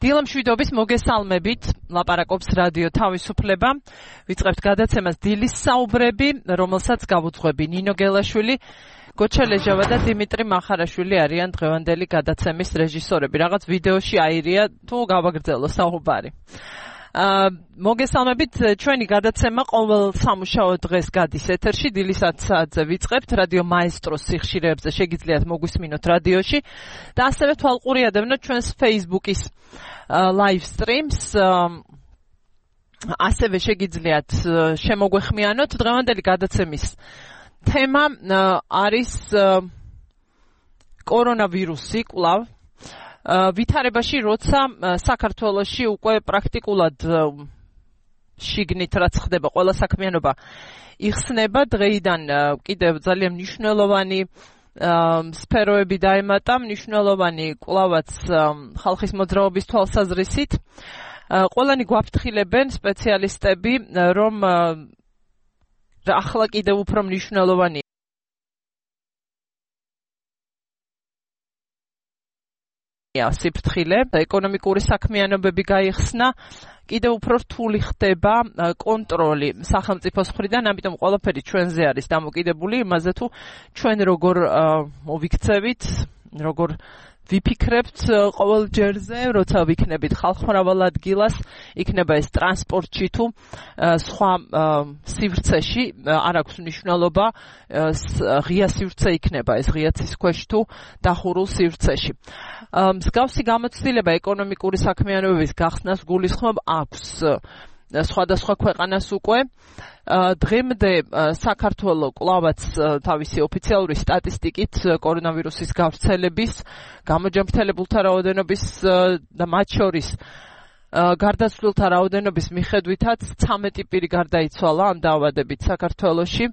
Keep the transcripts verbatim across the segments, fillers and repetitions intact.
დილამშვიდობის მოგესალმებით, ლაპარაკობს რადიო თავისუფლება. ვიწყებთ გადაცემას დილის საუბრები, რომელსაც გავუძღვები ნინო გელაშვილი, გოჩა ლეჟავა და დიმიტრი მახარაშვილი არიან დღევანდელი გადაცემის რეჟისორები. რაღაც ვიდეოში აირია თუ გავაგრძელო საუბარი. მოგესალმებით, ჩვენი გადაცემა ყოველ სამუშაო დღეს გადის ეთერში, დილის ათი საათზე ვიწყებთ რადიო მაესტროს სიხშირეებზე შეგიძლიათ მოგვისმინოთ რადიოში და ასევე თვალყურიადევნოთ ჩვენს Facebook-ის live streams, ასევე შეგიძლიათ შემოგვეხმიანოთ. დღევანდელი გადაცემის თემა არის კორონავირუსი კვლავ. ვითარებაში, როცა საქართველოში უკვე პრაქტიკულად შიგნით რაც ხდება, ყველა საქმიანობა იხსნება, დღეიდან კიდევ ძალიან მნიშვნელოვანი სფეროები დაემატა, მნიშვნელოვანი კვლავაც ხალხის მოძრაობის თვალსაზრისით. ყველანი გვაფრთხილებენ სპეციალისტები, რომ ახლა კიდევ უფრო მნიშვნელოვანი სიფრთხილე, ეკონომიკური საქმიანობები გაიხსნა, კიდევ უფრო რთული ხდება კონტროლი სახელმწიფოს მხრიდან, ამიტომ ყველაფერი ჩვენზე არის დამოკიდებული იმაზე, თუ ჩვენ როგორ მოვიქცევით, როგორ ვიფიქრებთ ყოველ ჯერზე, როცა ვიქნებით ხალხმრავალ ადგილას, იქნება ეს ტრანსპორტში თუ სხვა სივრცეში, არ აქვს მნიშვნელობა, ღია სივრცე იქნება ეს ღიაცის ქვეშ თუ დახურულ სივრცეში. მსგავსი გამოცდილება ეკონომიკური საქმიანობების გახსნას გულისხმობ აქვს სხვადასხვა ქვეყანას უკვე. დღემდე საქართველო კვლავაც თავისი ოფიციალური სტატისტიკით კორონავირუსის გავრცელების, გამოჯანმრთელებულთა რაოდენობის და მათ შორის გარდაცვლილთა რაოდენობის მიხედვითაც ცამეტი პირი გარდაიცვალა ამ დაავადებით საქართველოში.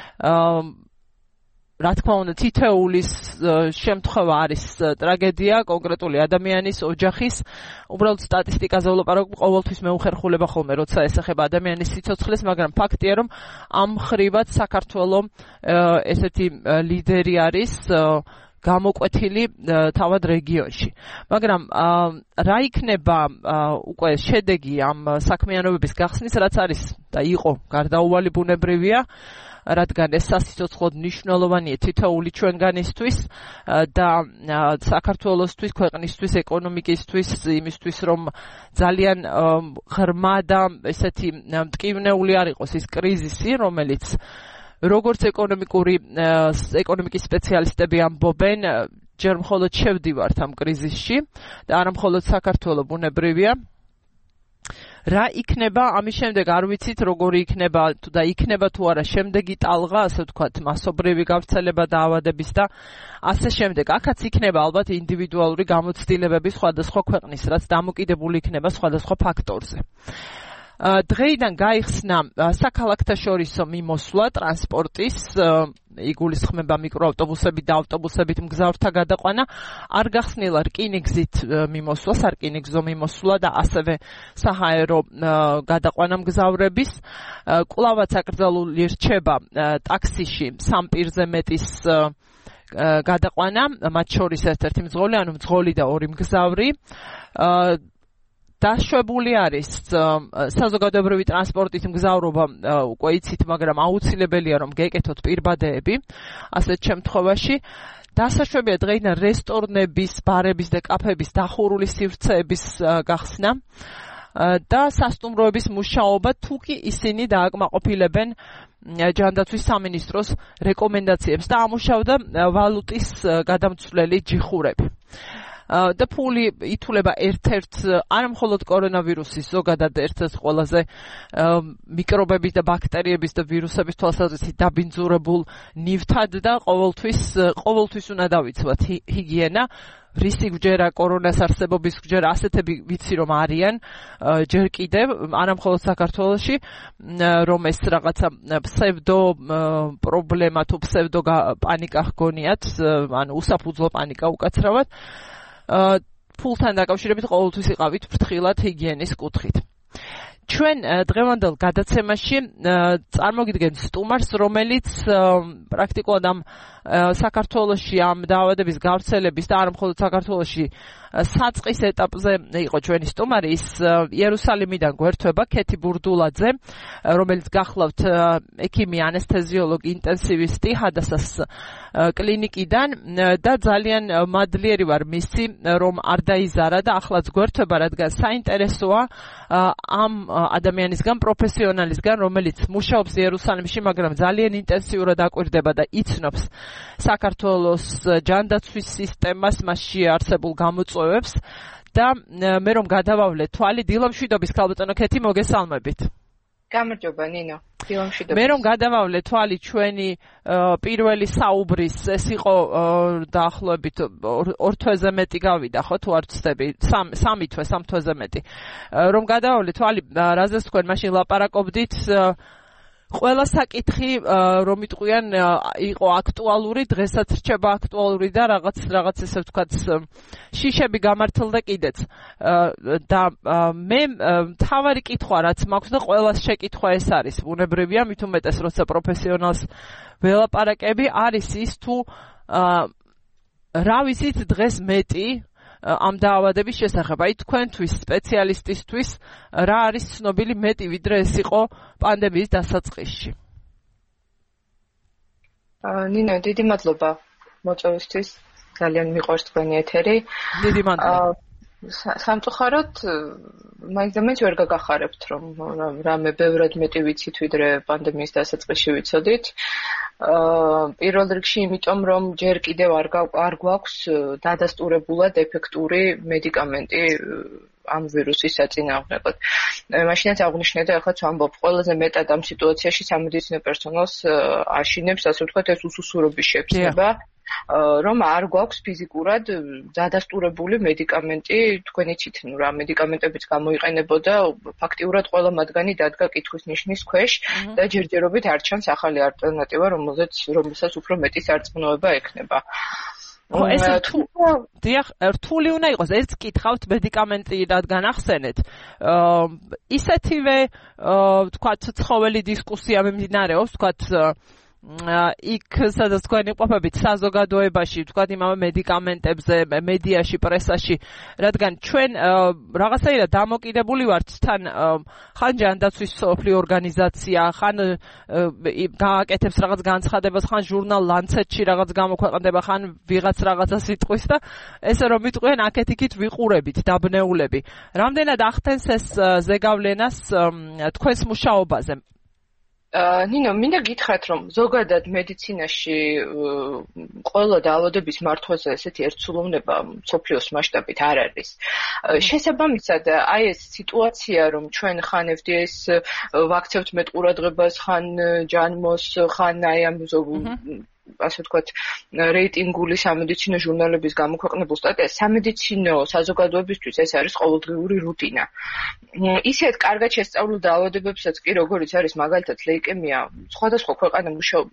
რა თქმა უნდა, თითოეულის შემთხვევა არის ტრაგედია, კონკრეტული ადამიანის, ოჯახის. უბრალოდ სტატისტიკაზე ვლაპარაკობ, ყოველთვის მეუხერხულება ხოლმე, როცა ესახება ადამიანის სიცოცხლეს, მაგრამ ფაქტია, რომ ამ მხრივად საქართველო ესეთი ლიდერი არის გამოკვეთილი თავად რეგიონში. მაგრამ რა იქნება უკვე შედეგი ამ საქმიანობების გახსნის, რაც არის და იყო გარდაუვალი ბუნებრივია, რადგან ეს სასიცოცხლოდ მნიშვნელოვანია თითოეული ჩვენგანისთვის და საქართველოსთვის, ქვეყნისთვის, ეკონომიკისთვის, იმისთვის, რომ ძალიან ღრმა და ესეთი მტკივნეული არ იყოს ის კრიზისი, რომელიც როგორც ეკონომიკური ეკონომიკის სპეციალისტები ამბობენ, ჯერ მხოლოდ შევდივართ ამ კრიზისში და არა მხოლოდ საქართველო ბუნებრივია. რა იქნება ამის შემდეგ არ ვიცით, როგორი იქნება თუ და იქნება თუ არა შემდეგი ტალღა, ასე ვთქვათ, მასობრივი გავრცელება დაავადების და ასე შემდეგ. აქაც იქნება ალბათ ინდივიდუალური გამოცდილებები სხვადასხვა ქვეყნის, რაც დამოკიდებული იქნება სხვადასხვა ფაქტორზე. დღეიდან გაიხსნა საქალაქთაშორისო მიმოსვლა ტრანსპორტის, იგულისხმება მიკროავტობუსებით და ავტობუსებით მგზავრთა გადაყვანა, არ გახსნილა რკინიგზით მიმოსვლა, სარკინიგზო მიმოსვლა და ასევე საჰაერო გადაყვანა მგზავრების. კვლავაც აკრძალული რჩება ტაქსიში სამ პირზე მეტის გადაყვანა, მათ შორის ერთ-ერთი მძღოლი, ანუ მძღოლი და ორი მგზავრი. დაშვებული არის საზოგადოებრივი ტრანსპორტით მგზავრობა, უკვე იცით, მაგრამ აუცილებელია რომ გეკეთოთ პირბადეები ასეთ შემთხვევაში. დასაშვებია დღეიდან რესტორნების, ბარების და კაფეების დახურული სივრცეების გახსნა და სასტუმროების მუშაობა, თუ კი ისინი დააკმაყოფილებენ ჯანდაცვის სამინისტროს რეკომენდაციებს და ამუშავდა ვალუტის გადამცვლელი ჯიხურები. და ფული ითვლება ერთ-ერთ არა მხოლოდ კორონავირუსის, ზოგადად ერთ-ერთ ყველაზე მიკრობების და ბაქტერიების და ვირუსების თვალსაზრისით დაბინძურებულ ნივთად და ყოველთვის ყოველთვის უნდა დავიცვათ ჰიგიენა. რისი გვჯერა კორონას არსებობის გვჯერა, ასეთები ვიცი რომ არიან ჯერ კიდევ, არა მხოლოდ საქართველოში, რომ ეს რაღაცა ფსევდო პრობლემა თუ ფსევდო პანიკა ჰგონიათ, ანუ უსაფუძვლო პანიკა უკაცრავად. ფულთან დაკავშირებით ყოველთვის იყავით ფრთხილად ჰიგიენის კუთხით. ჩვენ დღევანდელ გადაცემაში წარმოგიდგენთ სტუმარს, რომელიც პრაქტიკულად ამ საქართველოში ამ დაავადების გავრცელების და არა მხოლოდ საქართველოში საწყის ეტაპზე იყო ჩვენი სტუმარი, ის იერუსალიმიდან გვერდება ქეთი ბურდულაძე, რომელიც გახლავთ ექიმი, ანესთეზიოლოგი, ინტენსივისტი ჰადასას კლინიკიდან და ძალიან მადლიერი ვარ მისი, რომ არ დაიზარა და ახლაც გვერდება, რადგან საინტერესოა ამ ადამიანისგან, პროფესიონალისგან, რომელიც მუშაობს იერუსალიმში, მაგრამ ძალიან ინტენსიურად აკვირდება და იცნობს საქართველოს ჯანდაცვის სისტემას, მასში არსებულ გამოწვევებს და მე რომ გადავავლე თვალი, დილამშვიდობის ქალბატონო ქეთი, მოგესალმებით. გამარჯობა ნინო, დილამშვიდობის. მე რომ გადავავლე თვალი ჩვენი პირველი საუბრის, ეს იყო დაახლოებით ორ თვეზე მეტი გავიდა, ხო თუ არ ვცდები, სამი თვე, სამ თვეზე მეტი. რომ გადავავლე თვალი, რაზეც თქვენ მაშინ ლაპარაკობდით, ყველა საკითხი რომ იტყვიან იყო აქტუალური, დღესაც რჩება აქტუალური და რაღაც რაღაც ესე ვთქვათ შიშები გამართლდა კიდეც. და მე თავარი კითხვა რაც მაქვს და ყველას შეკითხვა ეს არის, ბუნებრივია, მით უმეტეს როცა პროფესიონალს ველაპარაკები, არის ის თუ რა ვიცით დღეს მეტი ამ დაავადების შესახებ. აი თქვენთვის, სპეციალისტისთვის, რა არის ცნობილი მეტი, ვიდრე ეს იყო პანდემიის დასაწყისში? ნინო, დიდი მადლობა მოწვევისთვის. ძალიან მიყვარს თქვენი ეთერი. დიდი მადლობა. სამწუხაროდ, მაინც და მაინც ვერ გაგახარებთ, რომ რამე ბევრად მეტი ვიცით, ვიდრე პანდემიის დასაწყისში ვიცოდით. პირველ რიგში იმიტომ, რომ ჯერ კიდევ არ გვაქვს დადასტურებულად ეფექტური მედიკამენტი ამ ვირუსის საწინააღმდეგოდ. მაშინაც აღნიშნე და ახლა ვამბობ, ყველაზე მეტად ამ სიტუაციაში სამედიცინო პერსონალს აშინებს, ასე ვთქვათ, ეს უსუსურობის შექმნება. რომ არ გვაქვს ფიზიკურად დადასტურებული მედიკამენტი, თქვენ იცით, ნუ რა მედიკამენტებიც გამოიყენებოდა, ფაქტიურად ყველა მათგანი დადგა კითხვის ნიშნის ქვეშ და ჯერჯერობით არ ჩანს ახალი ალტერნატივა, რომელზეც რომელსაც უფრო მეტი სარწმუნოება ექნება. ხო, ეს დიახ, რთული უნდა იყოს, ეს კითხავთ მედიკამენტი რადგან ახსენეთ. ისეთივე, ვთქვათ, ცხოველი დისკუსია მიმდინარეობს, ვთქვათ, იქ სადაც თქვენ იყოფებით საზოგადოებაში, ვთქვათ, იმავე მედიკამენტებზე, მედიაში, პრესაში, რადგან ჩვენ რაღაცაირად დამოკიდებული ვართ თან ხან ჯანდაცვის მსოფლიო ორგანიზაცია, ხან გააკეთებს რაღაც განცხადებას, ხან ჟურნალ ლანცეტში რაღაც გამოქვეყნდება, ხან ვიღაც რაღაცას იტყვის და ესე რომ იტყვიან აქეთ-იქით ვიყურებით, დაბნეულები. რამდენად ახდენს ეს ზეგავლენას თქვენს მუშაობაზე? ნინო, მინდა გითხრათ, რომ ზოგადად მედიცინაში ყველა დაავადების მართვაზე ესეთი ერთსულოვნება მსოფლიოს მასშტაბით არ არის. შესაბამისად, აი ეს სიტუაცია, რომ ჩვენ ხან ეფ დი ეის ვაქცევთ მეტ ყურადღებას, ხან ჯანმოს, ხან აი ამ ასე ვთქვათ, რეიტინგული სამედიცინო ჟურნალების გამოქვეყნებულ სტატიას, სამედიცინო საზოგადოებისთვის ეს არის ყოველდღიური რუტინა. ისეთ კარგად შესწავლილ დაავადებებსაც კი, როგორიც არის მაგალითად ლეიკემია, სხვადასხვა ქვეყანა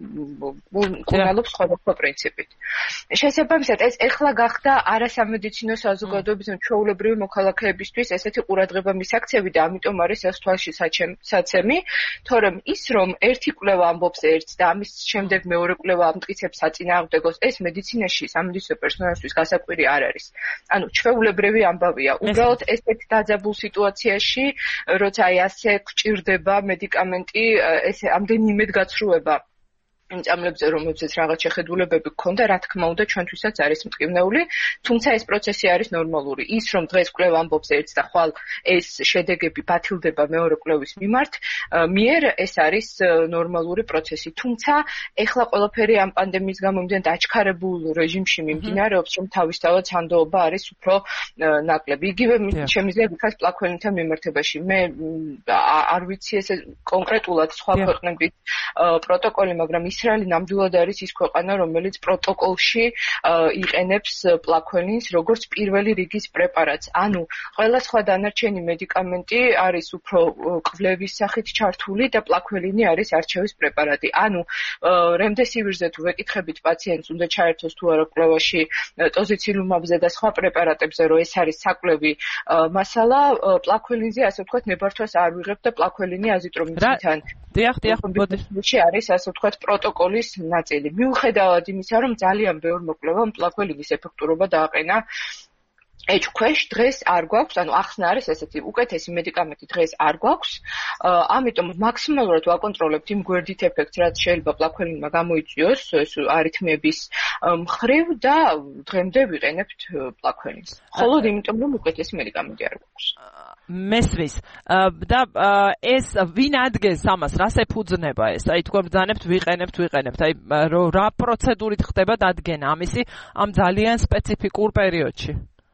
მკურნალობს სხვადასხვა პრინციპით. შესაბამისად, ეს ეხლა გახდა არასამედიცინო საზოგადოების ჩვეულებრივი მოქალაქეებისთვის ესეთი ყურადღება მისაქცევი და ამიტომ არის ეს თვალში საცემი, თორემ ის რომ ერთი კვლევა ამბობს ერთს და ამის შემდეგ მეორე კვლევა ამტკიცებს საწინააღმდეგოს, ეს მედიცინაში სამედიცინო პერსონალისთვის გასაკვირი არ არის. ანუ ჩვეულებრივი ამბავია. უბრალოდ ესეთ დაძაბულ სიტუაციაში, როცა აი ასე გვჭირდება მედიკამენტი, ესე ამდენი იმედგაცრუება იმ წამლებზე, რომელზეც რაღაც შეხედულებები გქონდა, რა თქმა უნდა, ჩვენთვისაც არის მტკივნეული, თუმცა ეს პროცესი არის ნორმალური. ის რომ დღეს კვლევა ამბობს ერთს და ხვალ ეს შედეგები ბათილდება მეორე კვლევის მიმართ, მიერ ეს არის ნორმალური პროცესი. თუმცა ეხლა ყველაფერი ამ პანდემიის გამო იმდენ დაჩქარებულ რეჟიმში მიმდინარეობს, რომ თავისთავად სანდოობა არის უფრო ნაკლები. იგივე შემიძლია ვიქას პლაქვენებთან მიმართებაში. მე არ ვიცი ესე კონკრეტულად სხვა ქვეყნების პროტოკოლი, მაგრამ ისრაელი ნამდვილად არის ის ქვეყანა, რომელიც პროტოკოლში იყენებს პლაქვენინს როგორც პირველი რიგის პრეპარატს. ანუ ყველა სხვა დანარჩენი მედიკამენტი არის უფრო კვლევის სახით ჩართული და პლაქვენინი არის არჩევის პრეპარატი. ანუ რემდესივირზე თუ ვეკითხებით პაციენტს უნდა ჩაერთოს თუ არა კვლევაში ტოზიცილუმაბზე და სხვა პრეპარატებზე, რომ ეს არის საკვლევი მასალა, პლაქვენინზე ასე ვთქვათ ნებართვას არ ვიღებ და პლაქვენინი აზიტრომიცითან დიახ, დიახ, ბოდიში არის ასე ვთქვათ პროტოკოლის ნაწილი. მიუხედავად იმისა, რომ ძალიან ბევრ მოკვლევამ პლაქვენინის ეფექტურობა დააყენა ეჭქვეშ, დღეს არ გვაქვს, ანუ ახსნა არის ესეთი უკეთესი მედიკამენტი დღეს არ გვაქვს. ამიტომ მაქსიმალურად ვაკონტროლებთ იმ გვერდით ეფექტს, რაც შეიძლება პლაქვენინმა გამოიწვიოს ეს არითმიების მხრივ და დღემდე ვიყენებთ პლაქვენინს. მხოლოდ იმიტომ, რომ უკეთესი მედიკამენტი არ გვაქვს. მესმის და ეს ვინ ადგენს ამას, რას ეფუძნება ეს? აი თქვენ ბრძანებთ, ვიყენებთ, ვიყენებთ. აი რა პროცედურით ხდება დადგენა ამისი ამ ძალიან სპეციფიკურ პერიოდში?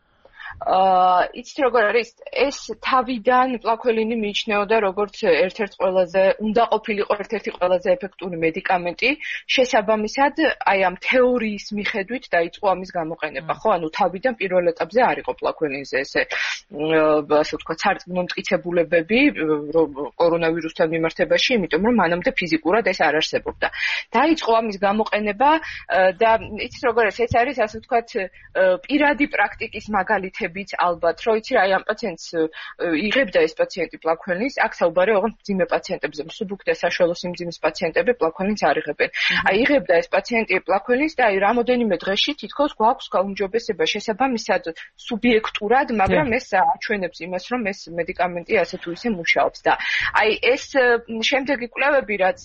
აა იცით როგორ არის ეს თავიდან პლაქვენინი მიიჩნეოდა როგორც ერთ-ერთი ყველაზე უნდა ყოფილიყო ერთ-ერთი ყველაზე ეფექტური მედიკამენტი. შესაბამისად, აი ამ თეორიის მიხედვით დაიწყო ამის გამოყენება, ხო? ანუ თავიდან პირველ ეტაპზე არ იყო პლაქვენინზე ესე ასე ვთქვათ, სარწმუნო მტკიცებულებები კორონავირუსთან მიმართებაში, იმიტომ რომ მანამდე ფიზიკურად ეს არ არსებობდა. დაიწყო ამის გამოყენება და იცით როგორ არის ეს არის ასე ვთქვათ პირადი პრაქტიკის მაგალითი ალბათ, რომ იცი რა, აი ამ პაციენტს იღებდა ეს პაციენტი პლაქვენინს, აქ საუბარი ოღონდ მძიმე პაციენტებზე, მსუბუქ და საშუალო სიმძიმის პაციენტები პლაქვენინს არ იღებენ. აი იღებდა ეს პაციენტი პლაქვენინს და აი რამოდენიმე დღეში თითქოს გვაქვს გაუმჯობესება შესაბამისად სუბიექტურად, მაგრამ ეს აჩვენებს იმას, რომ ეს მედიკამენტი ასე თუ ისე მუშაობს და აი ეს შემდეგი კვლევები, რაც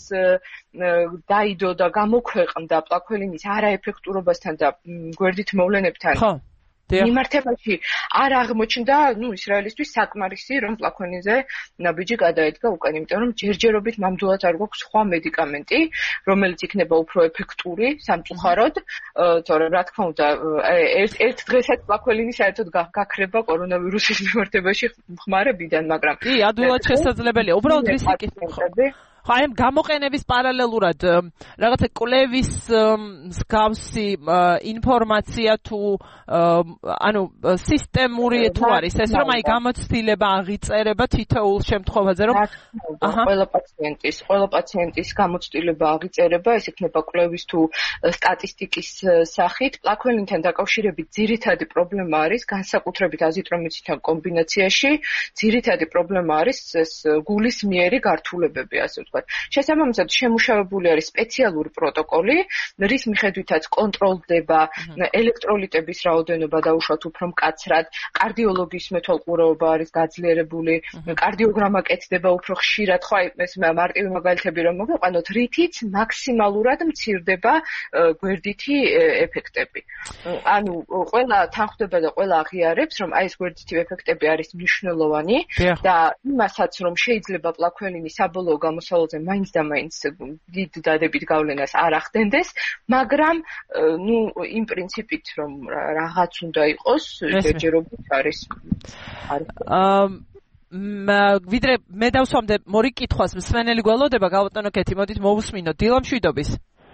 დაიდო და გამოქვეყნდა პლაქვენინის არაეფექტურობასთან და გვერდით მოვლენებთან მიმართებაში არ აღმოჩნდა, ნუ ისრაელისთვის საკმარისი, რომ პლაქვენინზე ნაბიჯი გადაედგა უკან, იმიტომ რომ ჯერჯერობით ნამდვილად არ გვაქვს სხვა მედიკამენტი, რომელიც იქნება უფრო ეფექტური სამწუხაროდ, თორემ რა თქმა უნდა, ერთ ერთ დღესაც პლაქვენინი საერთოდ გაქრება კორონავირუსის მიმართებაში ხმარებიდან, მაგრამ კი, ადვილად შესაძლებელია. უბრალოდ რისკი ხო, აი ამ გამოყენების პარალელურად რაღაცა კვლევის მსგავსი ინფორმაცია თუ ანუ სისტემური თუ არის ეს რომ აი გამოცდილება აღიწერება თითოეულ შემთხვევაზე რომ ყველა პაციენტის ყველა პაციენტის გამოცდილება აღიწერება ეს იქნება კვლევის თუ სტატისტიკის სახით პლაქვენინთან დაკავშირებით ძირითადი პრობლემა არის განსაკუთრებით აზიტრომიცინთან კომბინაციაში ძირითადი პრობლემა არის ეს გულის მიერი გართულებები ასე ვთქვათ. შესაბამისად შემუშავებული არის სპეციალური პროტოკოლი, რის მიხედვითაც კონტროლდება ელექტროლიტების რაოდენობა დაუშვათ უფრო მკაცრად, კარდიოლოგიის მეთვალყურეობა არის გაძლიერებული, კარდიოგრამა კეთდება უფრო ხშირად, ხო აი ეს მარტივი მაგალითები რომ მოვიყვანოთ, რითიც მაქსიმალურად მცირდება გვერდითი ეფექტები. ანუ ყველა თანხმდება და ყველა აღიარებს, რომ აი ეს გვერდითი ეფექტები არის მნიშვნელოვანი და იმასაც რომ შეიძლება პლაქვენინი საბოლოო გამოსავალზე მაინც და მაინც დიდ დადებით გავლენას არ ახდენდეს, მაგრამ ნუ იმ პრინციპით რომ რაღაც უნდა იყოს, ჯერჯერობით არის. აა ვიდრე მე დავსვამდე მორი კითხვას, მსმენელი გველოდება, გავატონო კეთი, მოდით მოვუსმინოთ. დილა მშვიდობის.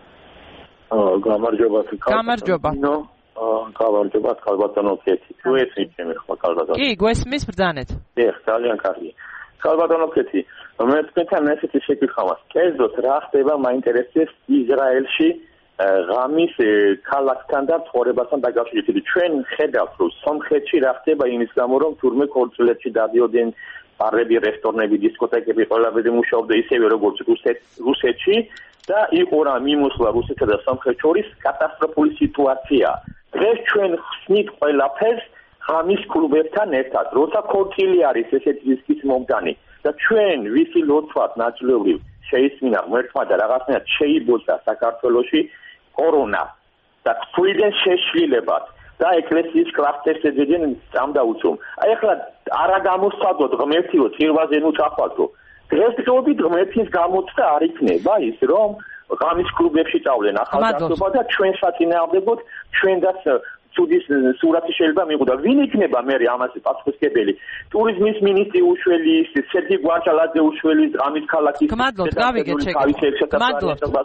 აა გამარჯობა. გამარჯობა. გამარჯობა, ქალბატონო კეთი. თუ ესმის ჩემი ხმა ქალბატონო. კი, გვესმის ბრძანეთ. დიახ, ძალიან კარგი. ქალბატონო კეთი, მე თქვენთან ესეთი შეკითხვა მაქვს. კერძოდ რა ხდება მაინტერესებს ისრაელში ღამის ქალაქთან და ცხოვრებასთან დაკავშირებით. ჩვენ ხედავთ, რომ სომხეთში რა ხდება იმის გამო, რომ თურმე ქორწილებში დადიოდნენ ბარები, რესტორნები, დისკოთეკები, ყველაფერი მუშაობდა ისევე როგორც რუსეთში და იყო რა მიმოსვლა რუსეთსა და სომხეთს შორის კატასტროფული სიტუაცია. დღეს ჩვენ ხსნით ყველაფერს ღამის კლუბებთან ერთად, როცა ქორწილი არის ესეთი რისკის მომგანი და ჩვენ ვისი ლოცვად ნაწილობრივ შეისმინა ღმერთმა და რაღაცნაირად შეიბოძა საქართველოში კორონა და თვლიდან შეშლილებად და ეკლესიის კლასტერებიდან წამდაუწომ. აი ახლა არა გამოსცადოთ ღმერთი რომ წირვაზე ნუ წახვალთო. დღესდღეობით ღმერთის გამოცდა არ იქნება ის რომ ღამის კლუბებში წავლენ ახალგაზრდობა და ჩვენ საწინააღმდეგოდ ჩვენდაც ცუდის სურათი შეიძლება მიყო და ვინ იქნება მე ამას პასუხისმგებელი ტურიზმის მინისტრი უშველის სერგი გვარჯალაძე უშველის ღამის ქალაქის გმადლობთ გავიგეთ შეკითხვა გმადლობთ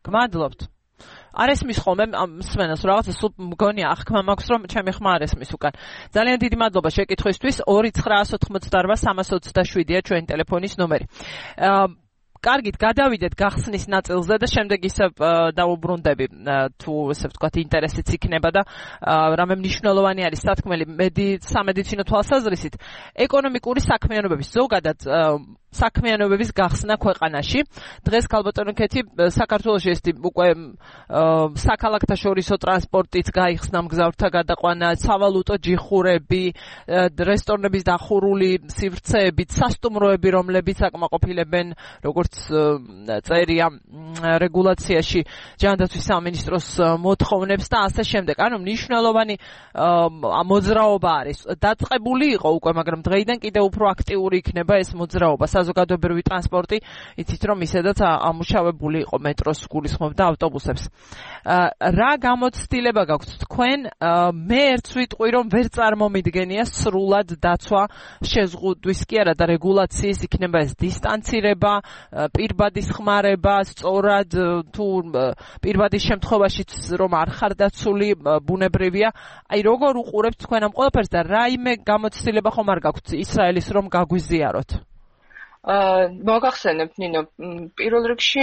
გმადლობთ. არ ესმის ხოლმე მსმენელს რაღაცა სულ მგონია აღქმა მაქვს რომ ჩემი ხმა არ ესმის უკან. ძალიან დიდი მადლობა შეკითხვისთვის. ორი ცხრაას ოთხმოცდაარბა სამას ოცდაშვიდია ჩვენი ტელეფონის ნომერი. კარგით, გადავიდეთ გახსნის ნაწილზე და შემდეგ ისევ დავუბრუნდები თუ ესე ვთქვათ ინტერესიც იქნება და რამე მნიშვნელოვანი არის სათქმელი სამედიცინო თვალსაზრისით ეკონომიკური საქმიანობების ზოგადად საქმიანობების გახსნა ქვეყანაში. დღეს ქალბატონო-ქეთი საქართველოში ეს უკვე საქალაქთა შორისო ტრანსპორტიც გაიხსნა, მგზავრთა გადაყვანა, სავალუტო ჯიხურები, რესტორნების დახურული სივრცეებით, სასტუმროები, რომლებიც აკმაყოფილებენ როგორც წერია რეგულაციაში ჯანდაცვის სამინისტროს მოთხოვნებს და ასე შემდეგ. ანუ მნიშვნელოვანი მოძრაობა არის. დაწყებული იყო უკვე, მაგრამ დღეიდან კიდევ უფრო აქტიური იქნება ეს მოძრაობა. საზოგადოებრივი ტრანსპორტი, იცით რომ ისედაც ამუშავებული იყო მეტროს გულისხმობდა ავტობუსებს. რა გამოცდილება გაქვთ თქვენ? მე ერთ ვიტყვი რომ ვერ წარმომიდგენია სრულად დაცვა შეზღუდვის კი არა და რეგულაციის იქნება ეს დისტანცირება, პირბადის ხმარება, სწორად თუ პირბადის შემთხვევაშიც რომ არ ხარ დაცული ბუნებრივია. აი როგორ უყურებთ თქვენ ამ ყველაფერს და რაიმე გამოცდილება ხომ არ გაქვთ ისრაელის რომ გაგვიზიაროთ? მოგახსენებთ ნინო, პირველ რიგში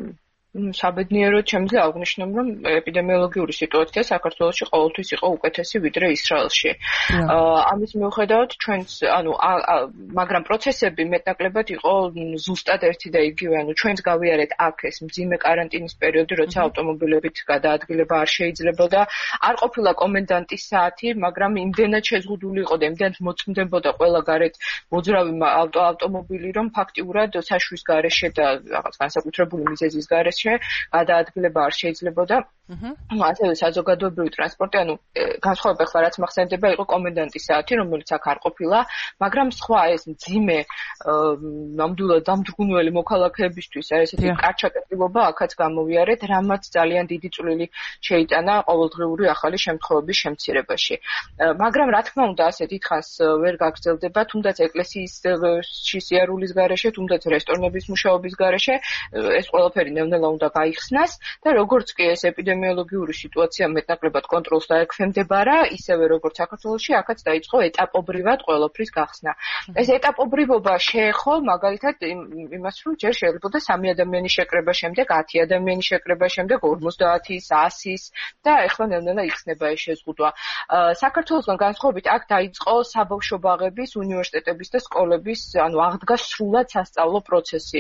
საბედნიეროდ შემიძლია აღვნიშნო, რომ ეპიდემიოლოგიური სიტუაცია საქართველოში ყოველთვის იყო უკეთესი ვიდრე ისრაელში. ამის მიუხედავად ჩვენს, ანუ მაგრამ პროცესები მეტნაკლებად იყო ზუსტად ერთი და იგივე, ანუ ჩვენს გავიარეთ აქ ეს მძიმე კარანტინის პერიოდი, როცა ავტომობილებით გადაადგილება არ შეიძლებოდა, არ ყოფილა კომენდანტის საათი, მაგრამ იმდენად შეზღუდული იყო და იმდენად მოწმდებოდა ყველა გარეთ მოძრავი ავტომობილი, რომ ფაქტიურად საშუის გარეშე და რაღაც განსაკუთრებული მიზეზის გარეშე გადაადგილება არ შეიძლებოდა. ასევე საზოგადოებრივი ტრანსპორტი, ანუ განსხვავება ხლა რაც მახსენდება იყო კომენდანტის საათი, რომელიც აქ არ ყოფილა, მაგრამ სხვა ეს მძიმე ნამდვილად დამძგუნველი მოქალაქეებისთვის ესეთი კარჩაკეტილობა აქაც გამოვიარეთ, რამაც ძალიან დიდი წვლილი შეიტანა ყოველდღიური ახალი შემთხვევების შემცირებაში. მაგრამ რა თქმა უნდა, ასე დიდხანს ვერ გაგრძელდება, თუნდაც ეკლესიის სიარულის გარეშე, თუნდაც რესტორნების მუშაობის გარეშე, ეს ყველაფერი ნელ-ნელა უნდა გაიხსნას და როგორც კი ეს ეპიდემიოლოგიური სიტუაცია მეტნაკლებად კონტროლს დაექვემდებარა, ისევე როგორც საქართველოში, აქაც დაიწყო ეტაპობრივად ყველაფრის გახსნა. ეს ეტაპობრივობა შეეხო მაგალითად იმას, რომ ჯერ შეიძლება სამი ადამიანის შეკრება შემდეგ, ათი ადამიანის შეკრება შემდეგ, ორმოცდაათის, ასის და ეხლა ნელ-ნელა იხსნება ეს შეზღუდვა. საქართველოსგან განსხვავებით აქ დაიწყო საბავშვო ბაღების, უნივერსიტეტების და სკოლების, ანუ აღდგა სრულად სასწავლო პროცესი.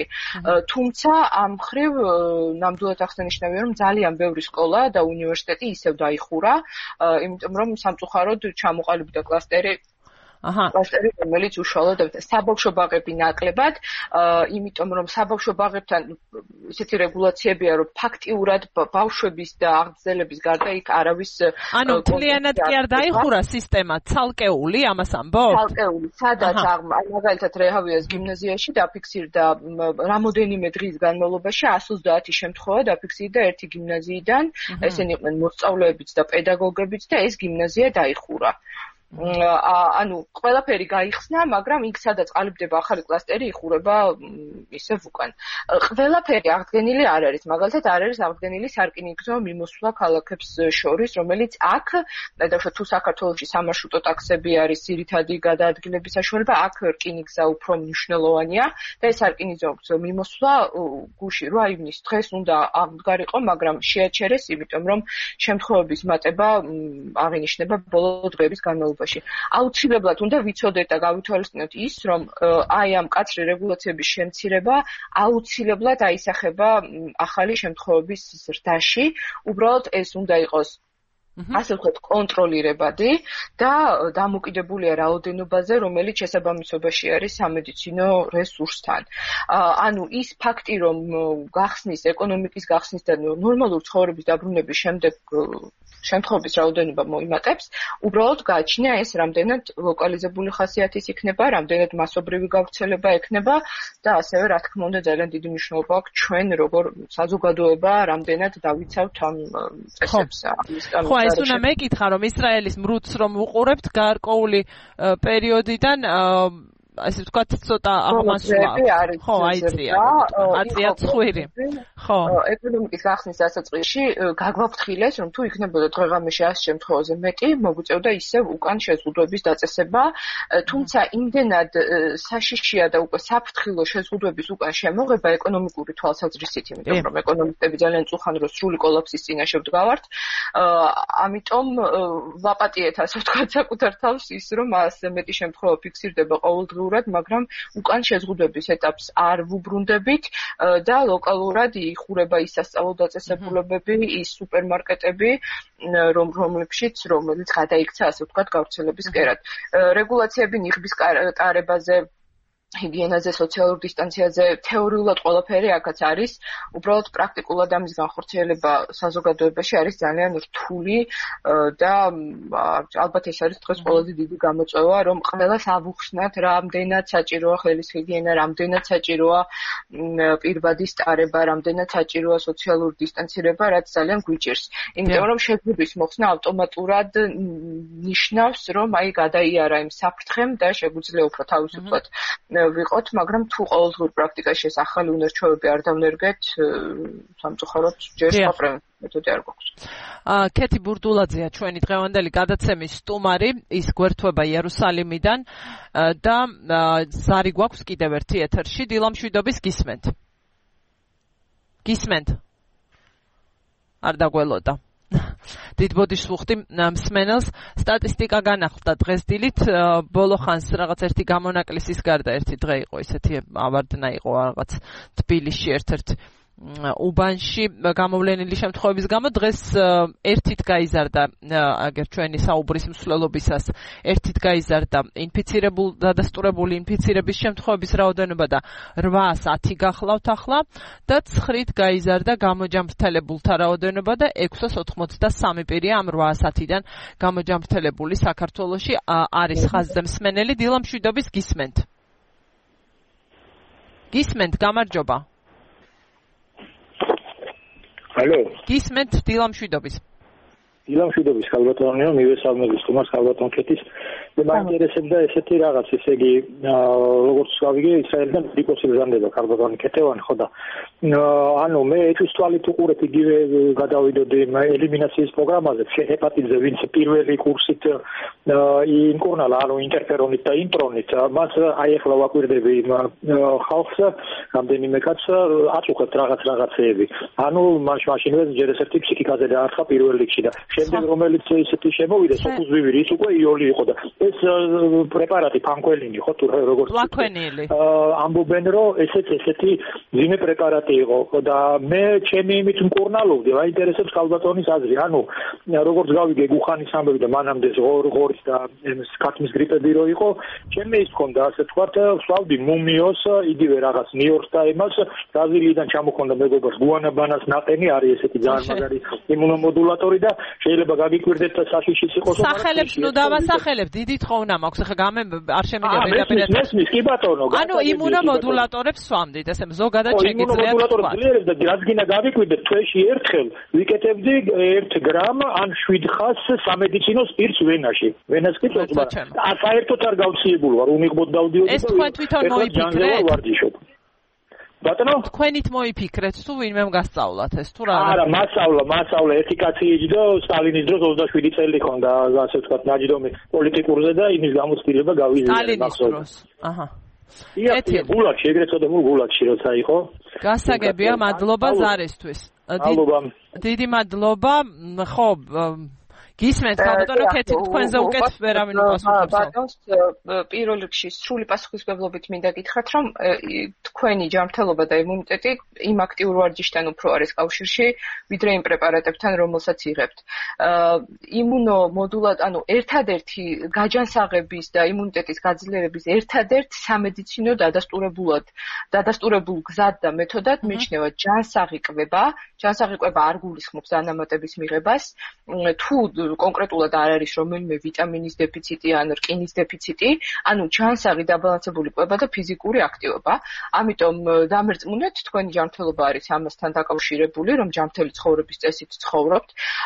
თუმცა ამ მხრივ ნამდვილად აღსანიშნავია, რომ ძალიან ბევრი სკოლა და უნივერსიტეტი ისევ დაიხურა, იმიტომ რომ სამწუხაროდ ჩამოყალიბდა კლასტერი აჰა, კლასტერი, რომელიც უშუალოდ საბავშვო ბაღები ნაკლებად, იმიტომ რომ საბავშვო ბაღებთან ისეთი რეგულაციებია, რომ ფაქტიურად ბავშვების და აღგზელების გარდა იქ არავის ანუ მთლიანად კი არ დაიხურა სისტემა, ცალკეული ამას ამბობ? ცალკეული, სადაც მაგალითად რეჰავიას გიმნაზიაში დაფიქსირდა რამოდენიმე დღის განმავლობაში εκατს ოცდაათი შემთხვევა დაფიქსირდა ერთი გიმნაზიიდან, ესენი იყვნენ მოსწავლეებიც და პედაგოგებიც და ეს გიმნაზია დაიხურა. ანუ ყველაფერი გაიხსნა, მაგრამ იქ სადაც ყალიბდება ახალი კლასტერი, იხურება ისევ უკან. ყველაფერი აღდგენილი არ არის, მაგალითად არ არის აღდგენილი სარკინიგზო მიმოსვლა ქალაქებს შორის, რომელიც აქ, დაუშვათ თუ საქართველოში სამარშრუტო ტაქსები არის ძირითადი გადაადგილების საშუალება, აქ რკინიგზა უფრო მნიშვნელოვანია და ეს სარკინიგზო მიმოსვლა გუშინ რვა ივნის დღეს უნდა აღდგარიყო, მაგრამ შეაჩერეს, იმიტომ რომ შემთხვევების მატება აღინიშნება ბოლო დღეების განმავლობაში. აუცილებლად უნდა ვიცოდეთ და გავითვალისწინოთ ის, რომ აი ამ მკაცრი რეგულაციების შემცირება აუცილებლად აისახება ახალი შემთხვევების ზრდაში. უბრალოდ ეს უნდა იყოს ასე ვთქვათ კონტროლირებადი და დამოკიდებულია რაოდენობაზე, რომელიც შესაბამისობაში არის სამედიცინო რესურსთან. ანუ ის ფაქტი, რომ გახსნის ეკონომიკის გახსნის და ნორმალურ ცხოვრების დაბრუნების შემდეგ შემთხვევების რაოდენობა მოიმატებს, უბრალოდ გააჩნია ეს რამდენად ლოკალიზებული ხასიათის იქნება, რამდენად მასობრივი გავრცელება ექნება და ასევე რა თქმა უნდა ძალიან დიდი მნიშვნელობა აქვს ჩვენ როგორ საზოგადოება რამდენად დავიცავთ ამ წესებს. ხო, ეს უნდა მეკითხა, რომ ისრაელის მრუდს რომ უყურებთ გარკვეული პერიოდიდან ასე ვთქვათ, ცოტა აღმასვლა. ხო, აიწია. აწია ცხვირი. ხო. ეკონომიკის გახსნის დასაწყისში გაგვაფრთხილეს, რომ თუ იქნებოდა დღეღამეში ასი შემთხვევაზე მეტი, მოგვიწევდა ისევ უკან შეზღუდვების დაწესება, თუმცა იმდენად საშიშია და უკვე საფრთხილო შეზღუდვების უკან შემოღება ეკონომიკური თვალსაზრისით, იმიტომ რომ ეკონომისტები ძალიან წუხან რო სრული კოლაფსის წინაშე ვდგავართ, ამიტომ ვაპატიეთ, ასე ვთქვათ, საკუთარ თავს ის, რომ ასზე მეტი შემთხვევა ფიქსირდება ყოველდღიურად, მაგრამ უკან შეზღუდვების ეტაპს არ ვუბრუნდებით და ლოკალურად იხურება ის სასწავლო დაწესებულებები, ის სუპერმარკეტები, რომ რომლებშიც რომელიც გადაიქცა, ასე ვთქვათ, გავრცელების კერად. რეგულაციები ნიღბის ტარებაზე, ჰიგიენაზე, სოციალურ დისტანციაზე, თეორიულად ყველაფერი აქაც არის, უბრალოდ პრაქტიკულად ამის განხორციელება საზოგადოებაში არის ძალიან რთული და ალბათ ეს არის დღეს ყველაზე დიდი გამოწვევა, რომ ყველას ავუხსნათ, რამდენად საჭიროა ხელის ჰიგიენა, რამდენად საჭიროა პირბადის ტარება, რამდენად საჭიროა სოციალური დისტანცირება, რაც ძალიან გვიჭირს. იმიტომ რომ შეგრების მოხსნა ავტომატურად ნიშნავს, რომ აი გადაიარა იმ საფრთხემ და შეგვიძლია უფრო თავისუფლად ვიყოთ, მაგრამ თუ ყოველდღიურ პრაქტიკაში ეს ახალი უნარჩვევები არ დავნერგეთ, სამწუხაროდ ჯერ სხვა მეთოდი არ გვაქვს. კეთი ბურდულაძეა ჩვენი დღევანდელი გადაცემის სტუმარი, ის გვერდება იერუსალიმიდან და ზარი გვაქვს კიდევ ერთი ეთერში, დილამშვიდობის გისმენთ. გისმენთ. არ დაგველოდა. დიდ ბოდიშს ვუხდი მსმენელს, სტატისტიკა განახლდა დღეს დილით, ბოლო ხანს რაღაც ერთი გამონაკლისის გარდა ერთი დღე იყო, ისეთი ავარდნა იყო რაღაც თბილისში ერთ-ერთ უბანში გამოვლენილი შემთხვევების გამო დღეს ერთით გაიზარდა, აგერ ჩვენი საუბრის მსვლელობისას ერთით გაიზარდა ინფიცირებულ დადასტურებული ინფიცირების შემთხვევების რაოდენობა და რვაას ათი გახლავთ ახლა და ცხრით გაიზარდა გამოჯამრთელებულთა რაოდენობა და ექვსას ოცდაოთხი პირია ამ რვაას ათიდან გამოჯამრთელებული საქართველოში არის ხაზზე მსმენელი. დილამშვიდობის გისმენთ. გისმენთ, გამარჯობა. Алло. გისმენთ, დილამშვიდობის. დილამშვიდობის, ხალბატონო, მივესალმებით თუმას ხალბატონ კეთის. და მაინტერესებდა ესეთი რაღაც, ესე იგი, როგორც გავიგე, ისრაელიდან მედიკოსი გზანდება ხალბატონი კეთევან, ხო და ანუ მე ეთვის თვალით უყურებ იგივე გადავიდოდი ელიმინაციის პროგრამაზე, ჰეპატიტზე, ვინც პირველი კურსით იმკურნალა, ანუ ინტერფერონით და იმპრონით, მას აი ახლა ვაკვირდები ხალხს, რამდენიმე კაცს აწუხებთ რაღაც რაღაცეები. ანუ მაშინვე ჯერ ესეთი ფსიქიკაზე დაარხა პირველ რიგში და შემდეგ რომელიც ისეთი შემოვიდა სოფუზვივირი ის უკვე იოლი იყო და ეს პრეპარატი ფანკველინი ხო თუ როგორც ლაკვენილი ამბობენ რომ ესეც ესეთი ძიმე პრეპარატი იყო და მე ჩემი იმით მკურნალობდი აინტერესებს ხალბატონის აზრი ანუ როგორც გავიგე გუხანის ამბები და მანამდე ღორის და სკათმის გრიპები რო იყო ჩემი ის მქონდა ასე თქვათ ვსვავდი მუმიოს იგივე რაღაც ნიუ-იორკს და იმას ბრაზილიიდან ჩამოქონდა მეგობარს გუანაბანას ნაყენი არის ესეთი ძალიან მაგარი იმუნომოდულატორი და შეიძლება გაგიკვირდეთ და საშიშიც იყოს სახელებს ნუ დავასახელებ დიდით ხო უნდა მაქვს ახლა გამე არ შემიძლია პირდაპირ ესმის კი ბატონო ანუ იმუნომოდულატორებს სვამდით ესე ზოგადად შეგიძლიათ იმუნომოდულატორებს ძლიერებს და რაც გინდა გავიკვირდეთ თვეში ერთხელ ვიკეთებდი ერთ გრამ ან შვიდ ხას სამედიცინო სპირტს ვენაში ვენას კი წოწ მაგრამ საერთოდ არ გავციებული ვარ უმიღბოდ დავდიოდი ეს თქვენ თვითონ მოიფიქრეთ ვარჯიშობ ბატონო თქვენით მოიფიქრეთ თუ ვინმე გასწავლათ ეს თუ რა არა მასწავლა მასწავლა ერთი კაცი იჯდო სტალინის დროს ოცდაშვიდი წელი ხონდა ასე ვთქვათ ნაჯდომი პოლიტიკურზე და იმის გამოცდილება გავიზიარე სტალინის აჰა ეთი გულაგში ეგრეთ წოდებული გულაგში როცა იყო გასაგებია მადლობა ზარისთვის დიდი მადლობა ხო გისმენთ ხალბატონო კეთი თქვენზე უკეთ ვერავინ უპასუხებს ბატონს პირველ რიგში სრული პასუხისმგებლობით მინდა გითხრათ რომ თქვენი ჯანმრთელობა და იმუნიტეტი იმ აქტიურ ვარჯიშთან უფრო არის კავშირში ვიდრე იმ პრეპარატებთან რომელსაც იღებთ იმუნომოდულატ ანუ ერთადერთი გაჯანსაღების და იმუნიტეტის გაძლიერების ერთადერთ სამედიცინო დადასტურებულად დადასტურებულ გზად და მეთოდად მიიჩნევა ჯანსაღი კვება ჯანსაღი კვება არ გულისხმობს დანამატების მიღებას თუ კონკრეტულად არ არის რომელიმე ვიტამინის დეფიციტი ან რკინის დეფიციტი, ანუ ჯანსაღი დაბალანსებული კვება და ფიზიკური აქტივობა. ამიტომ დამერწმუნეთ, თქვენი ჯანმრთელობა არის ამასთან დაკავშირებული, რომ ჯანმრთელი ცხოვრების წესით ცხოვრობთ.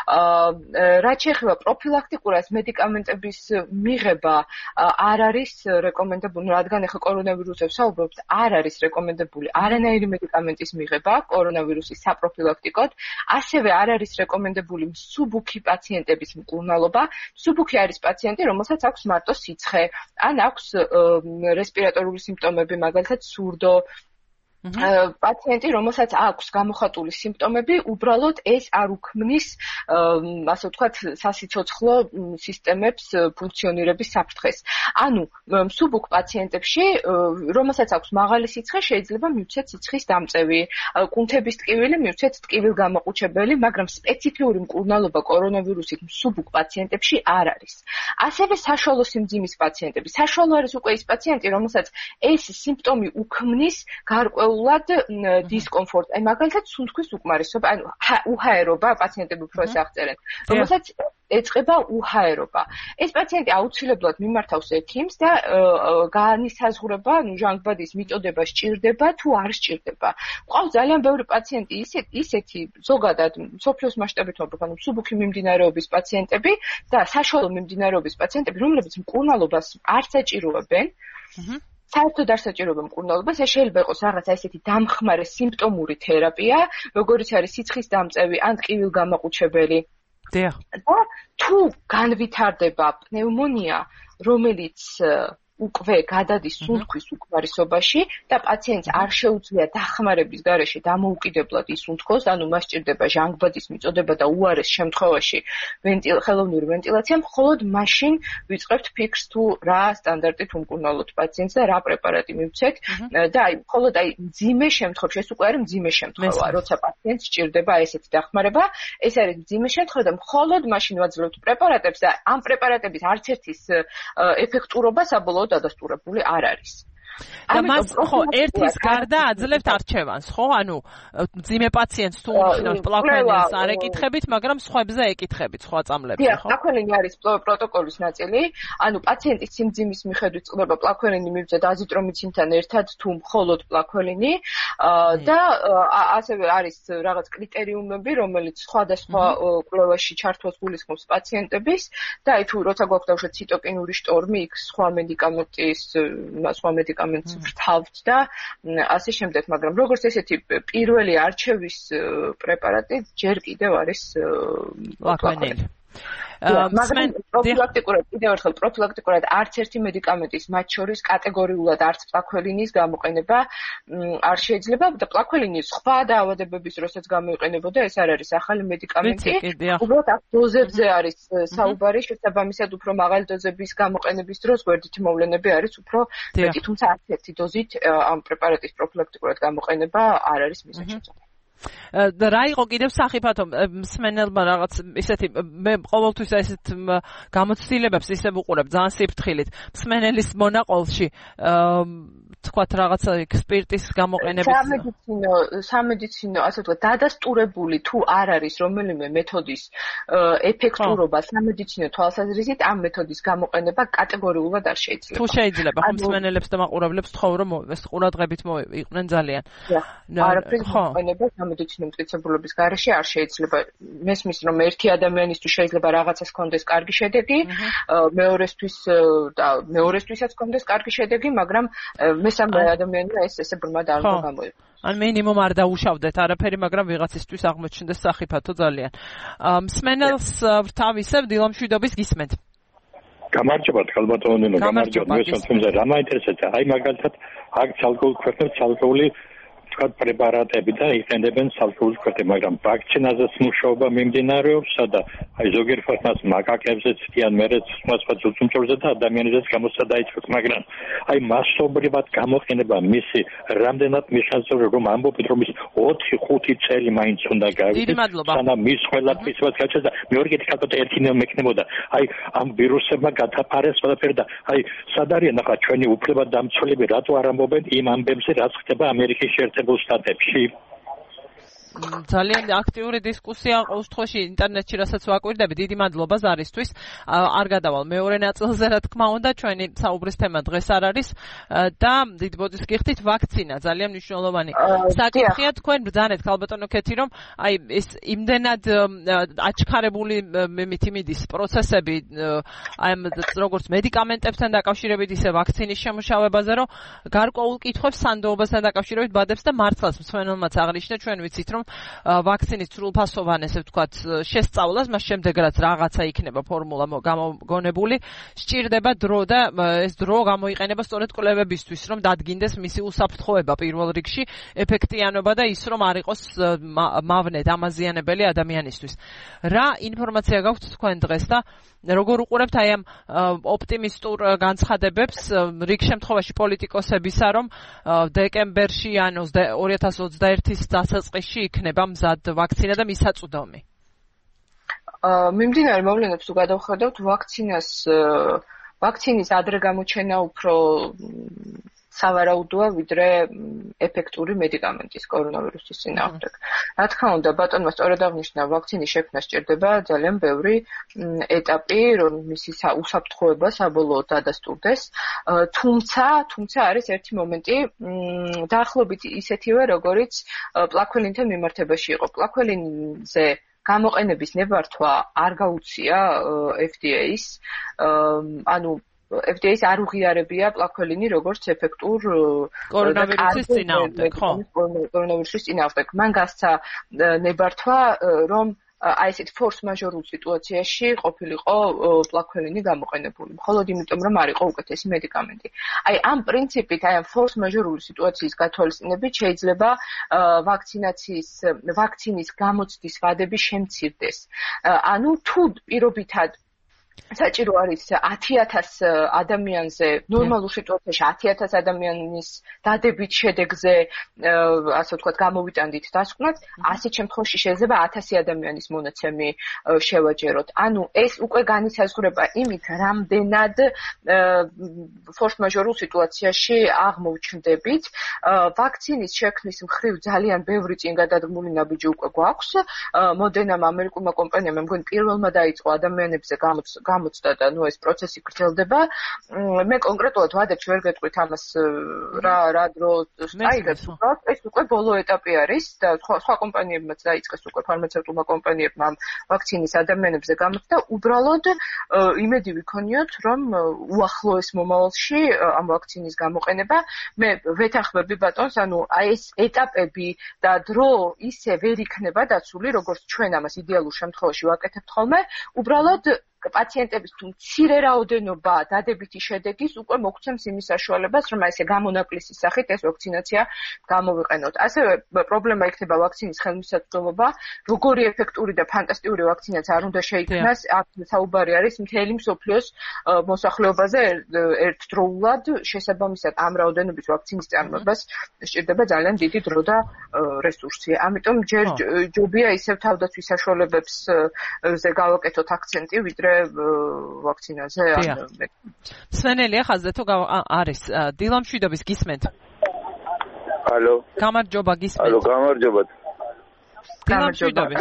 რაც შეეხება პროფილაქტიკურად მედიკამენტების მიღება არ არის რეკომენდებული, რადგან ახლა კორონავირუსზე ვსაუბრობთ, არ არის რეკომენდებული არანაირი მედიკამენტის მიღება კორონავირუსის საპროფილაქტიკოდ, ასევე არ არის რეკომენდებული მსუბუქი პაციენტების მკურნალობა. მსუბუქი არის პაციენტი, რომელსაც აქვს მარტო სიცხე, ან აქვს რესპირატორული სიმპტომები, მაგალითად სურდო, პაციენტი, რომელსაც აქვს გამოხატული სიმპტომები, უბრალოდ ეს არ უქმნის, ასე ვთქვათ, სასიცოცხლო სისტემებს ფუნქციონირების საფრთხეს. ანუ მსუბუქ პაციენტებში, რომელსაც აქვს მაღალი სიცხე, შეიძლება მივცეთ სიცხის დამწევი, კუნთების ტკივილი, მივცეთ ტკივილგამაყუჩებელი, მაგრამ სპეციფიური მკურნალობა კორონავირუსით მსუბუქ პაციენტებში არ არის. ასევე საშუალო სიმძიმის პაციენტები. საშუალო არის უკვე ის პაციენტი, რომელსაც ეს სიმპტომი უქმნის გარკვეულ დისკომფორტ, აი მაგალითად სუნთქვის უკმარისობა, ანუ უჰაერობა, პაციენტები უფრო ეს აღწერენ, რომელსაც ეწყება უჰაერობა. ეს პაციენტი აუცილებლად მიმართავს ექიმს და განისაზღვრება, ანუ ჟანგბადის მიწოდება სჭირდება თუ არ სჭირდება. ყავს ძალიან ბევრი პაციენტი ისეთი, ისეთი ზოგადად მსოფლიოს მასშტაბით ვამბობ, ანუ მსუბუქი მიმდინარეობის პაციენტები და საშუალო მიმდინარეობის პაციენტები, რომლებიც მკურნალობას არ საჭიროებენ. საერთოდ არ საჭიროება მკურნალობას, ეს შეიძლება იყოს რაღაცა ესეთი დამხმარე სიმპტომური თერაპია, როგორიც არის სიცხის დამწევი ან ტკივილგამაყუჩებელი. და თუ განვითარდება პნევმონია, რომელიც უკვე გადადის სუნთქვის უკმარისობაში და პაციენტს არ შეუძლია დახმარების გარეშე დამოუკიდებლად ისუნთქოს, ანუ მას სჭირდება ჟანგბადის მიწოდება და უარეს შემთხვევაში ხელოვნური ვენტილაცია, მხოლოდ მაშინ ვიწყებთ ფიქრს თუ რა სტანდარტით უმკურნალოთ პაციენტს და რა პრეპარატი მივცეთ და აი მხოლოდ აი მძიმე შემთხვევაში, ეს უკვე არის მძიმე შემთხვევა, როცა პაციენტს სჭირდება ესეთი დახმარება, ეს არის მძიმე შემთხვევა და მხოლოდ მაშინ ვაძლევთ პრეპარატებს და ამ პრეპარატების არც ერთის ეფექტურობა საბოლოოდ დადასტურებული არ არის. და მას ხო ერთის გარდა აძლევთ არჩევანს, ხო? ანუ მძიმე პაციენტს თუ უხსნათ პლაკონინს არ ეკითხებით, მაგრამ სხვებზე ეკითხებით, სხვა წამლებში, ხო? პლაკონინი არის პროტოკოლის ნაწილი, ანუ პაციენტის სიმძიმის მიხედვით წყდება პლაკონინი მივცეთ აზიტრომიცინთან ერთად თუ მხოლოდ პლაკონინი და ასევე არის რაღაც კრიტერიუმები, რომელიც სხვადასხვა კვლევაში ჩართვას გულისხმობს პაციენტების და აი თუ როცა გვაქვს დავუშვათ ციტოკინური შტორმი, იქ სხვა მედიკამენტის, სხვა მედიკამენტის ვრთავთ და ასე შემდეგ, მაგრამ როგორც ესეთი პირველი არჩევის პრეპარატი ჯერ კიდევ არის პლაკონინი. მაგრამ პროფილაქტიკურად კიდევ ერთხელ პროფილაქტიკურად არც ერთი მედიკამენტის, მათ შორის კატეგორიულად არც პლაკონინის გამოყენება არ შეიძლება და პლაკონინის სხვა დაავადებების დროსაც გამოიყენებოდა, ეს არ არის ახალი მედიკამენტი. უბრალოდ აქ დოზებზე არის საუბარი, შესაბამისად უფრო მაღალი დოზების გამოყენების დროს გვერდითი მოვლენები არის უფრო მეტი, თუმცა არც ერთი დოზით ამ პრეპარატის პროფილაქტიკურად გამოყენება არ არის მიზანშეწონილი. და რა იყო კიდევ სახიფათო მსმენელმა რაღაც ისეთი მე ყოველთვის ესეთ გამოცდილებებს ისე ვუყურებ ძალიან სიფრთხილით მსმენელის მონაყოლში თქვათ რაღაცა სპირტის გამოყენების სამედიცინო სამედიცინო ასე ვთქვათ დადასტურებული თუ არ არის რომელიმე მეთოდის ეფექტურობა სამედიცინო თვალსაზრისით ამ მეთოდის გამოყენება კატეგორიულად არ შეიძლება. თუ შეიძლება ხომ მსმენელებს და მაყურებლებს თხოვ რომ ეს ყურადღებით მოიყვნენ ძალიან. არაფერი გამოყენება სამედიცინო მტკიცებულობის გარეშე არ შეიძლება. მესმის რომ ერთი ადამიანისთვის შეიძლება რაღაცას ჰქონდეს კარგი შედეგი, მეორესთვის და მეორესთვისაც ჰქონდეს კარგი შედეგი, მაგრამ მესამე ადამიანმა ეს ესე ბრმად არ უნდა გამოიყენოს. ან მინიმუმ არ დაუშავდეთ არაფერი, მაგრამ ვიღაცისთვის აღმოჩნდეს სახიფათო ძალიან. მსმენელს ვრთავისებ დილამშვიდობის გისმენთ. გამარჯობათ, ხალბატონო, გამარჯობათ. მე თუმცა რა მაინტერესებს, აი მაგალითად აქ ცალკეულ ქვეყნებს ცალკეული თქვა პრეპარატები და იყენებენ ცალკეულ ქვეყნებში, მაგრამ ვაქცინაზეც მუშაობა მიმდინარეობს და აი ზოგიერთ ქვეყნას მაკაკებზე ცდიან, მერე სხვა სხვა ძუძუმწოვრზე და ადამიანებზეც გამოსცა დაიწყეს, მაგრამ აი მასშტაბებად გამოყენება მისი რამდენად მიხანძრო რომ ამბობთ რომ ის ოთხი ხუთი წელი მაინც უნდა გავიდეს სანამ მის ყველაფერს გაჩერდა და მეორე კიდე კალკოტა ერთი მექნებოდა აი ამ ვირუსებმა გადაფარეს ყველაფერი და აი სად არიან ახლა ჩვენი უფლებადამცველები რატო არ ამბობენ იმ ამბებზე რაც ხდება ამერიკის შეერთებულ შტატებში? ძალიან აქტიური დისკუსია ყოველ შემთხვევაში ინტერნეტში, რასაც ვაკვირდები. დიდი მადლობა ზარისთვის. არ გადავალ მეორე ნაწილზე, რა თქმა უნდა, ჩვენი საუბრის თემა დღეს არ არის და დიდ ბოძის გიხდით ვაქცინა. ძალიან მნიშვნელოვანი საკითხია. თქვენ ბრძანეთ ქალბატონო ქეთი, რომ აი ეს იმდენად აჩქარებული მითი მიდის პროცესები აი როგორც მედიკამენტებთან დაკავშირებით, ისე ვაქცინის შემუშავებაზე, რომ გარკვეულ კითხვებს სანდოობასთან დაკავშირებით ბადებს და მართლაც მსმენელმაც აღნიშნა, ჩვენ ვიცით, რომ ვაქცინის სრულფასოვან, ესე ვთქვათ, შესწავლას, მას შემდეგ რაც რაღაცა იქნება ფორმულა გამოგონებული, სჭირდება დრო და ეს დრო გამოიყენება სწორედ კვლევებისთვის, რომ დადგინდეს მისი უსაფრთხოება პირველ რიგში, ეფექტიანობა და ის რომ არ იყოს მავნე დამაზიანებელი ადამიანისთვის. რა ინფორმაცია გაქვთ თქვენ დღეს და როგორ უყურებთ აი ამ ოპტიმისტურ განცხადებებს რიგ შემთხვევაში პოლიტიკოსებისა, რომ დეკემბერში ან ორი ათას ოცდაერთის დასაწყისში იქნება მზად ვაქცინა და მისაწვდომი? მიმდინარე მოვლენებს თუ გადავხედავთ, ვაქცინას ვაქცინის ადრე გამოჩენა უფრო სავარაუდოა, ვიდრე ეფექტური მედიკამენტის კორონავირუსის წინააღმდეგ. რა თქმა უნდა, ბატონმა სწორად აღნიშნა, ვაქცინის შექმნა სჭირდება ძალიან ბევრი ეტაპი, რომ მისი უსაფრთხოება საბოლოოდ დადასტურდეს. თუმცა, თუმცა არის ერთი მომენტი, დაახლოებით ისეთივე, როგორიც პლაქველინთან მიმართებაში იყო. პლაქველინზე გამოყენების ნებართვა არ გაუწია ეფ დი ეის, ანუ ეფ დი ეის არ უღიარებია პლაქველინი როგორც ეფექტურ კორონავირუსის წინააღმდეგ, ხო? კორონავირუსის წინააღმდეგ. მან გასცა ნებართვა, რომ აი ესეთ ფორს მაჟორულ სიტუაციაში ყოფილიყო პლაქველინი გამოყენებული. მხოლოდ იმიტომ, რომ არ იყო უკეთესი მედიკამენტი. აი ამ პრინციპით, აი ამ ფორს მაჟორული სიტუაციის გათვალისწინებით შეიძლება ვაქცინაციის ვაქცინის გამოცდის ვადები შემცირდეს. ანუ თუ პირობითად საჭირო არის ათი ათას ადამიანზე, ნორმალურ სიტუაციაში ათი ათას ადამიანის დადებით შედეგზე, ასე ვთქვათ, გამოვიტანდით დასკვნად, ასეთ შემთხვევაში შეიძლება ათასი ადამიანის მონაცემი შევაჯეროთ. ანუ ეს უკვე განისაზღვრება იმით, რამდენად ფორს-მაჟორულ სიტუაციაში აღმოჩნდებით. ვაქცინის შექმნის მხრივ ძალიან ბევრი წინგადადგმული ნაბიჯი უკვე გვაქვს. მოდენამ ამერიკულმა კომპანიამ, მე მგონი პირველმა დაიწყო ადამიანებზე გამოცდა და ნუ ეს პროცესი გრძელდება. მე კონკრეტულად ვადებში ვერ გეტყვით ამას რა რა დრო სტაიგებს. ეს უკვე ბოლო ეტაპი არის და სხვა კომპანიებმაც დაიწყეს უკვე ფარმაცევტულმა კომპანიებმა ამ ვაქცინის ადამიანებზე გამოცდა. უბრალოდ იმედი ვიქონიოთ, რომ უახლოეს მომავალში ამ ვაქცინის გამოყენება მე ვეთანხმები ბატონს, ანუ აი ეს ეტაპები და დრო ისე ვერ იქნება დაცული, როგორც ჩვენ ამას იდეალურ შემთხვევაში ვაკეთებთ ხოლმე. უბრალოდ პაციენტების თუ მცირე რაოდენობა დადებითი შედეგის უკვე მოგცემს იმის საშუალებას, რომ აი ესე გამონაკლისის სახით ეს ვაქცინაცია გამოვიყენოთ. ასევე პრობლემა იქნება ვაქცინის ხელმისაწვდომობა, როგორი ეფექტური და ფანტასტიკური ვაქცინაც არ უნდა შეიქმნას, აქ საუბარი არის მთელი მსოფლიოს მოსახლეობაზე ერთდროულად, შესაბამისად ამ რაოდენობის ვაქცინის წარმოებას სჭირდება ძალიან დიდი დრო და რესურსი. ამიტომ ჯერ ჯობია ისევ თავდაცვის საშუალებებზე გავაკეთოთ აქცენტი, ვიდრე ვაქცინაზე. სვენელია ხაზზე თუ არის დილა მშვიდობის გისმენთ? ალო. გამარჯობა გისმენთ. ალო, გამარჯობა. დილა მშვიდობის.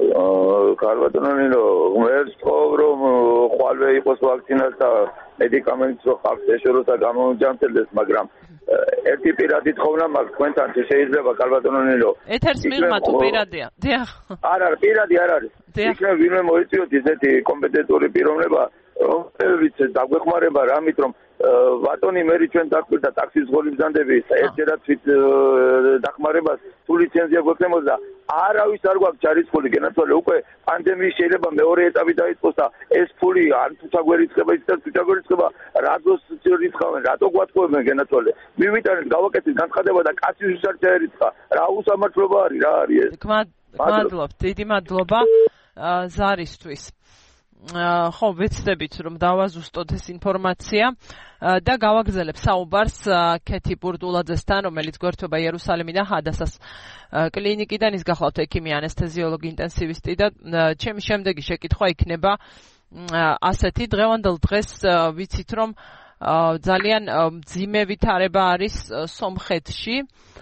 ქალბატონო, ღმერთს ვთხოვ, რომ ხვალვე იყოს ვაქცინას და მედიკამენტს ხალხს ეშოროს და გამოჯანმრთელდეს, მაგრამ ერთი პირადი თხოვნა მაქვს თქვენთან, შეიძლება ქალბატონო ნინო. ეთერს მიღმა თუ პირადია? დიახ. არ არის, პირადი არ არის. იქნებ ვინმე მოიწვიოთ ისეთი კომპეტენტური პიროვნება, რომლებიც დაგვეხმარება რამით, რომ ბატონი მერი ჩვენ დაგვირდა ტაქსის ღოლი ბრძანდების ერთერად თვით დახმარებას თუ ლიცენზია გვექნებოდა არავის არ გვაქვს ჯარისხული გენაცვალე უკვე პანდემიის შეიძლება მეორე ეტაპი დაიწყოს და ეს ფული არ თუ ჩაგვერიცხება ის და თუ ჩაგვერიცხება რადოს რიცხავენ რატო გვატყუებენ გენაცვალე მივიტანეთ გავაკეთეთ განცხადება და კაცის არ ჩაერიცხა რა უსამართლობა არის რა არის ეს მადლობთ დიდი მადლობა ზარისთვის ხო ვეცდებით რომ დავაზუსტოთ ეს ინფორმაცია და გავაგზავნებ საუბარს ქეთი ბურდულაძესთან, რომელიც გვერდება იერუსალიმიდან ჰადასას კლინიკიდან, ის გახლავთ ექიმი, ანესთეზიოლოგი, ინტენსივისტი და ჩემი შემდეგი შეკითხვა იქნება ასეთი დღევანდელ დღეს ვიცით რომ ძალიან მძიმე ვითარება არის სომხეთში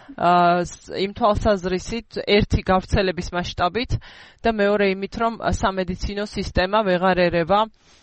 იმ თვალსაზრისით ერთი გავრცელების მასშტაბით და მეორე იმით რომ სამედიცინო სისტემა ვეღარ ერევა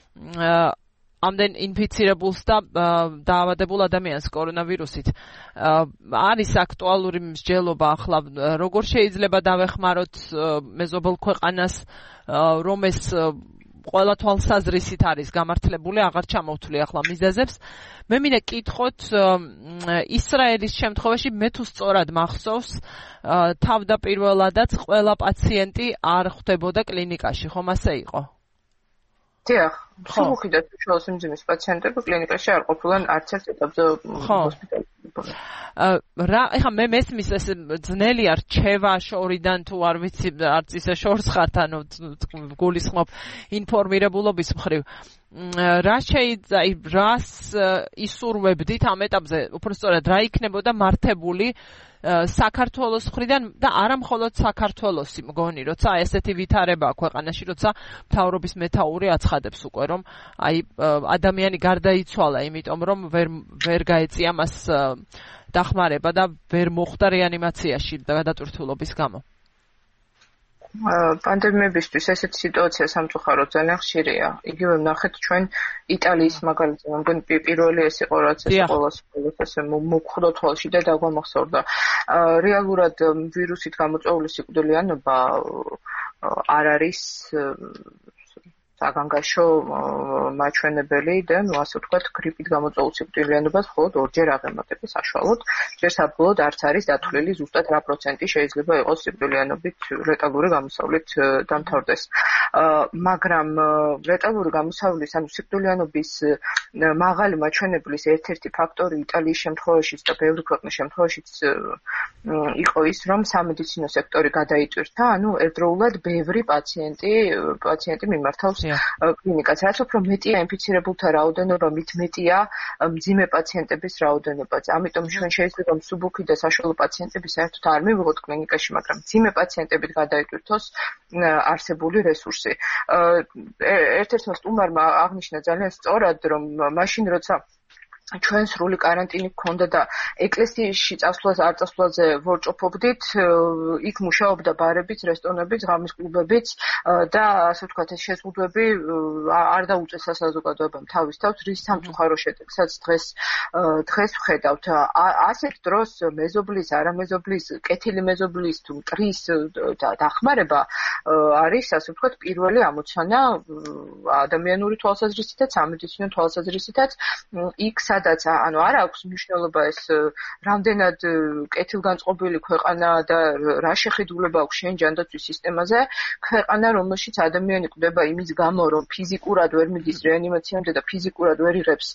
ამდენ ინფიცირებულს და დაავადებულ ადამიანს კორონავირუსით. არის აქტუალური მსჯელობა ახლა როგორ შეიძლება დავეხმაროთ მეზობელ ქვეყანას რომ ეს ყველა თვალსაზრისით არის გამართლებული, აღარ ჩამოვთვლი ახლა მიზეზებს. მე მინდა კითხოთ ისრაელის შემთხვევაში მე თუ სწორად მახსოვს თავდაპირველადაც ყველა პაციენტი არ ხვდებოდა კლინიკაში, ხომ ასე იყო? დიახ, სულუხი და შუალოს მძიმის პაციენტები კლინიკაში არ ყოფილან არც ერთ ეტაპზე ჰოსპიტალში. რა, ეხლა მე მესმის ეს ძნელი არ რჩევა შორიდან თუ არ ვიცი, არც ისე შორს ხართ, ანუ გულისხმობ ინფორმირებულობის მხრივ. რა შეიძლება, რას ისურვებდით ამ ეტაპზე, უფრო სწორად, რა იქნებოდა მართებული საქართველოს მხრიდან და არა მხოლოდ საქართველოსი მგონი, როცა ესეთი ვითარება ქვეყანაში, როცა მთავრობის მეთაური აცხადებს უკვე, რომ აი ადამიანი გარდაიცვალა, იმიტომ რომ ვერ ვერ გაეწია მას დახმარება და ვერ მოხვდა რეანიმაციაში გადატვირთულობის გამო. პანდემიებისთვის ესეთი სიტუაცია სამწუხაროდ ძალიან ხშირია. იგივე ვნახეთ ჩვენ იტალიის მაგალითად, მე მგონი პირველი ეს იყო, რაც ეს ყოველას ესე მოგხვდა თვალში და დაგვამახსოვრდა. რეალურად ვირუსით გამოწვეული სიკვდილიანობა არ არის საგანგაშო მაჩვენებელი და ნუ ასე ვთქვათ გრიპით გამოწვეულ სიკვდილიანობას მხოლოდ ორჯერ აღემატება საშუალოდ. ჯერ საბოლოოდ არც არის დათვლილი ზუსტად რა პროცენტი შეიძლება იყოს სიკვდილიანობით ლეტალური გამოსავლით დამთავრდეს. მაგრამ ლეტალური გამოსავლის ანუ სიკვდილიანობის მაღალი მაჩვენებლის ერთ-ერთი ფაქტორი იტალიის შემთხვევაშიც და ბევრი ქვეყნის შემთხვევაშიც იყო ის, რომ სამედიცინო სექტორი გადაიტვირთა, ანუ ერთდროულად ბევრი პაციენტი პაციენტი მიმართავს კლინიკას. რაც უფრო მეტია ინფიცირებულთა რაოდენობა, მით მეტია მძიმე პაციენტების რაოდენობაც. ამიტომ ჩვენ შეიძლება მსუბუქი და საშუალო პაციენტები საერთოდ არ მივიღოთ კლინიკაში, მაგრამ მძიმე პაციენტებით გადაიტვირთოს არსებული რესურსი. ერთ-ერთმა სტუმარმა აღნიშნა ძალიან სწორად, რომ მაშინ როცა ჩვენ სრული კარანტინი გქონდა და ეკლესიაში წასვლას არ წასვლაზე ვორჭოფობდით, იქ მუშაობდა ბარებიც, რესტორნებიც, ღამის კლუბებიც და ასე ვთქვათ, ეს შეზღუდვები არ დაუწეს საზოგადოებამ თავის თავს, რის სამწუხარო შედეგსაც დღეს დღეს ვხედავთ. ასეთ დროს მეზობლის, არამეზობლის, კეთილი მეზობლის თუ მტრის დახმარება არის, ასე ვთქვათ, პირველი ამოცანა ადამიანური თვალსაზრისითაც, სამედიცინო თვალსაზრისითაც. იქ სადაც ანუ არ აქვს მნიშვნელობა ეს რამდენად კეთილგანწყობილი ქვეყანა და რა შეხედულება აქვს შენ ჯანდაცვის სისტემაზე, ქვეყანა რომელშიც ადამიანი კვდება იმის გამო, რომ ფიზიკურად ვერ მიდის რეანიმაციამდე და ფიზიკურად ვერ იღებს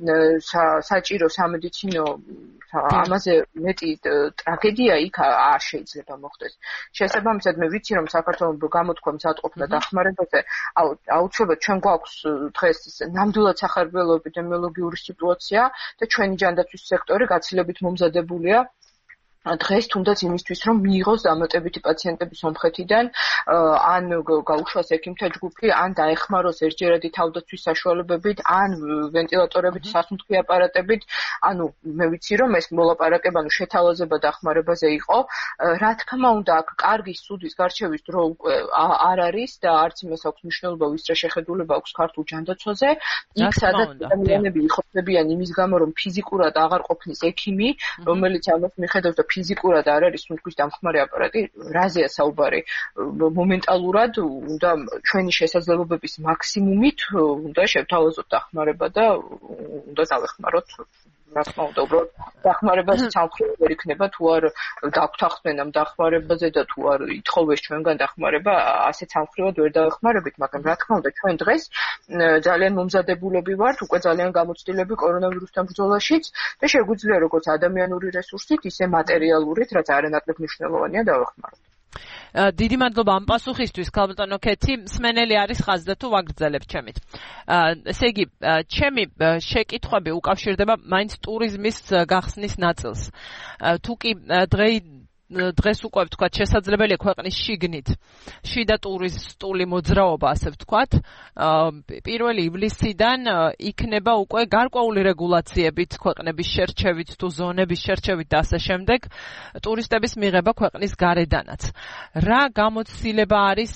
საჭირო სამედიცინო ამაზე მეტი ტრაგედია იქ არ შეიძლება მოხდეს. შესაბამისად მე ვიცი რომ საქართველოს გამოთქვა მზადყოფნა დახმარებაზე, აუცილებლად ჩვენ გვაქვს დღეს ნამდვილად სახარბელო ეპიდემიოლოგიური სიტუაცია და ჩვენი ჯანდაცვის სექტორი გაცილებით მომზადებულია დღეს თუნდაც იმისთვის რომ მიიღოს დამატებითი პაციენტები სომხეთიდან, ან გაუშვას ექიმთა ჯგუფი, ან დაეხმაროს ერთჯერადი თავდაცვის საშუალებებით, ან ვენტილატორებით, სასუნთქი აპარატებით. ანუ მე ვიცი რომ ეს მოლაპარაკება, ანუ შეთავაზება დახმარებაზე იყო. რა თქმა უნდა, აქ კარგი სუდის გარჩევის დრო უკვე არ არის და არც იმას აქვს მნიშვნელობა, ვის რა შეხედულება აქვს ქართულ ჯანდაცვაზე. იქ სადაც ადამიანები იხოცებიან იმის გამო, რომ ფიზიკურად აღარ ყოფნის ექიმი, რომელიც ამას მიხედავს და ფიზიკურად არ არის სუნთქვის დამხმარე აპარატი, რაზეა საუბარი? მომენტალურად უნდა ჩვენი შესაძლებლობების მაქსიმუმით უნდა შევთავაზოთ დახმარება და უნდა დავეხმაროთ. რა თქმა უნდა, უბრალოდ დახმარებას სამხრეთ ვერ იქნება თუ არ დაგვთანხმდნენ ამ დახმარებაზე და თუ არ ითხოვეს ჩვენგან დახმარება, ასე სამხრეთად ვერ დავეხმარებით, მაგრამ რა თქმა უნდა, ჩვენ დღეს ძალიან მომზადებულები ვართ, უკვე ძალიან გამოცდილები კორონავირუსთან ბრძოლაშიც და შეგვიძლია როგორც ადამიანური რესურსით, ისე მატერიალურით, რაც არანაკლებ მნიშვნელოვანია, დავეხმაროთ. დიდი მადლობა ამ პასუხისთვის, ქალბატონო ქეთი. მსმენელი არის ხაზზე თუ ვაგრძელებთ ჩემით. ესე იგი, ჩემი შეკითხვები უკავშირდება მაინც ტურიზმის გახსნის ნაწილს. თუ კი დღე დღეს უკვე ვთქვათ, შესაძლებელია ქვეყნის შიგნით შიდა ტურისტული მოძრაობა, ასე ვთქვათ, პირველი ივლისიდან იქნება უკვე გარკვეული რეგულაციებით, ქვეყნების შერჩევით თუ ზონების შერჩევით და ასე შემდეგ, ტურისტების მიღება ქვეყნის გარედანაც. რა გამოცდილება არის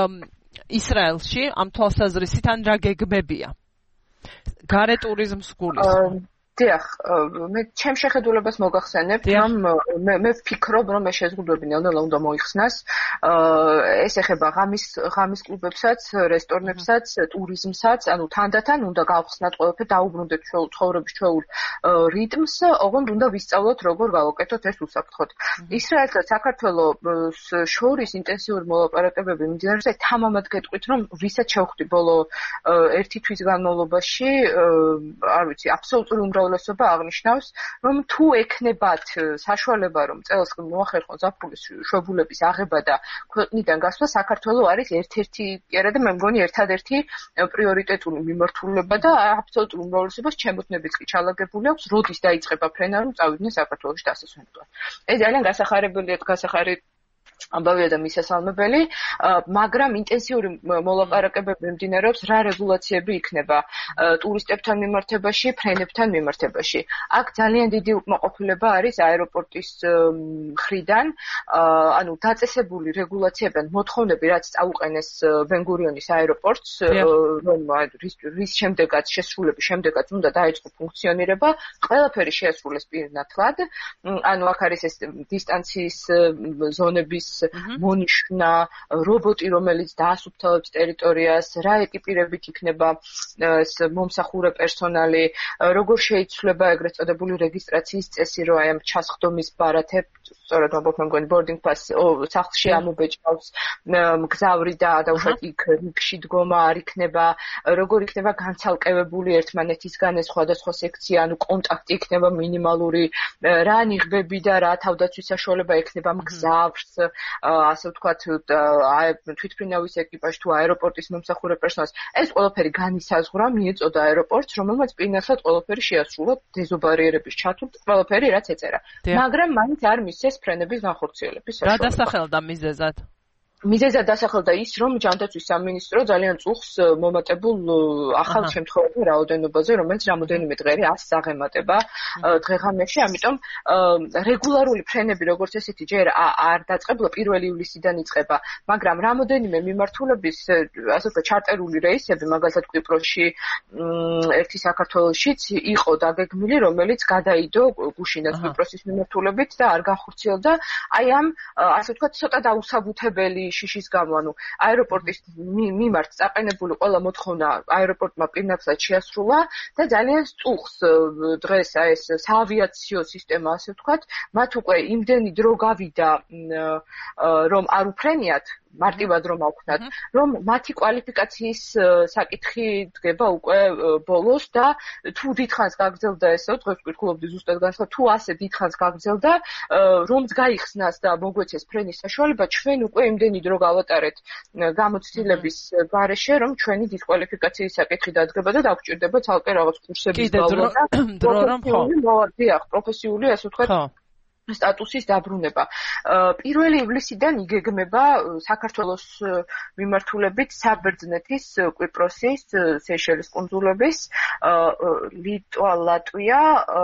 ისრაელში ამ თვალსაზრისით, ან რა გეგმებია? გარე ტურიზმს გულისხმობ. დიახ, მე ჩემ შეხედულებას მოგახსენებთ, რომ მე მე ვფიქრობ, რომ ეს შეზღუდვები ნელ-ნელა უნდა მოიხსნას. ეს ეხება ღამის ღამის კლუბებსაც, რესტორნებსაც, ტურიზმსაც, ანუ თანდათან უნდა გავხსნათ ყველაფერი, დაუბრუნდეთ ჩვეულ ცხოვრების ჩვეულ რიტმს, ოღონდ უნდა ვისწავლოთ, როგორ გავაკეთოთ ეს უსაფრთხოდ. ისრაელსა და საქართველოს შორის ინტენსიური მოლაპარაკებები მიმდინარეობს, თამამად გეტყვით, რომ ვისაც შევხვდი ბოლო ერთი თვის განმავლობაში, არ ვიცი, აბსოლუტური უმრავლესობა აღნიშნავს, რომ თუ ექნებათ საშუალება, რომ წელს მოახერხონ ზაფხულის შვებულების აღება და ქვეყნიდან გასვლა, საქართველოს არის ერთ-ერთი, კი არა და მე მგონი ერთადერთი პრიორიტეტული მიმართულება და აბსოლუტურ უმრავლესობას ჩემოდნებიც კი ჩალაგებული აქვს, როდის დაიწყება ფრენა, რომ წავიდნენ საქართველოში დასასვენებლად. ეს ძალიან გასახარებელია, გასახარებელი ამბავია და მისასალმებელი, მაგრამ ინტენსიური მოლაპარაკებები მიმდინარეობს, რა რეგულაციები იქნება ტურისტებთან მიმართებაში, ფრენებთან მიმართებაში. აქ ძალიან დიდი უკმაყოფილება არის აეროპორტის მხრიდან, ანუ დაწესებული რეგულაციები, მოთხოვნები, რაც წაუყენეს ბენ-გურიონის აეროპორტს, რომ რის შემდეგაც შესრულების შემდეგაც უნდა დაიწყო ფუნქციონირება, ყველაფერი შეასრულეს პირნათლად, ანუ აქ არის ეს დისტანციის ზონების მონიშნა, რობოტი, რომელიც დაასუფთავებს ტერიტორიას, რა ეკიპირებით იქნება მომსახურე პერსონალი, როგორ შეიცვლება ეგრეთ წოდებული რეგისტრაციის წესი, რომ აი ამ ჩასხდომის ბარათებ, სწორედ ამბობ მე მგონი boarding pass სახლში ამობეჭდავს მგზავრი და დაუშვათ იქ რიგში დგომა არ იქნება, როგორ იქნება განცალკევებული ერთმანეთისგან ეს სხვადასხვა სექცია, ანუ კონტაქტი იქნება მინიმალური, რა ნიღბები და რა თავდაცვის საშუალება ექნება მგზავრს, ასე ვთქვათ, თვითმფრინავის ეკიპაჟს თუ აეროპორტის მომსახურე პერსონალს. ეს ყველაფერი განისაზღვრა, მიეწოდა აეროპორტს, რომელმაც პირნათლად ყველაფერი შეასრულა, დეზობარიერების ჩათვლით, ყველაფერი რაც ეწერა. მაგრამ მაინც არ მისცეს ფრენების განხორციელების საშუალება. რა დასახელდა მიზეზად? მიზეზად დასახელდა ის, რომ ჯანდაცვის სამინისტრო ძალიან წუხს მომატებულ ახალ შემთხვევებში რაოდენობაზე, რომელიც რამოდენიმე დღე ასს აღემატება დღე-ღამეში, ამიტომ რეგულარული ფრენები, როგორც ესეთი, ჯერ არ დაწყებულა, პირველი ივლისიდან იწყება, მაგრამ რამოდენიმე მიმართულების, ასე ვთქვათ, ჩარტერული რეისები, მაგალითად კვიპროსში, ერთი საქართველოშიც იყო დაგეგმილი, რომელიც გადაიდო გუშინაც კვიპროსის მიმართულებით და არ განხორციელდა. აი ამ, ასე ვთქვათ, ცოტა დაუსაბუთებელი შიშის გამო, ანუ აეროპორტის მიმართ წაყენებული ყველა მოთხოვნა აეროპორტმა პირნათლად შეასრულა და ძალიან სწუხს დღეს აი ეს საავიაციო სისტემა, ასე ვთქვათ, მათ უკვე იმდენი დრო გავიდა, რომ არ უფრენიათ, მარტივად რომ ავხსნათ, რომ მათი კვალიფიკაციის საკითხი დგება უკვე ბოლოს და თუ დიდხანს გაგრძელდა ესე, დღეს ვკითხულობდი ზუსტად განსხვავებით, თუ ასე დიდხანს გაგრძელდა, რომც გაიხსნას და მოგვეცეს ფრენის საშუალება, ჩვენ უკვე იმდენი დრო გავატარეთ გამოცდილების გარეშე, რომ ჩვენი დისკვალიფიკაციის საკითხი დადგება და დაგვჭირდება ცალკე რაღაც კურსების გავლა და დრო რომ ხო. დიახ, პროფესიული, ასე ვთქვათ, სტატუსის დაბრუნება. პირველი ივლისიდან იგეგმება საქართველოს მიმართულებით საბერძნეთის, კვიპროსის, სეიშელის კუნძულების, ლიტვა, ლატვია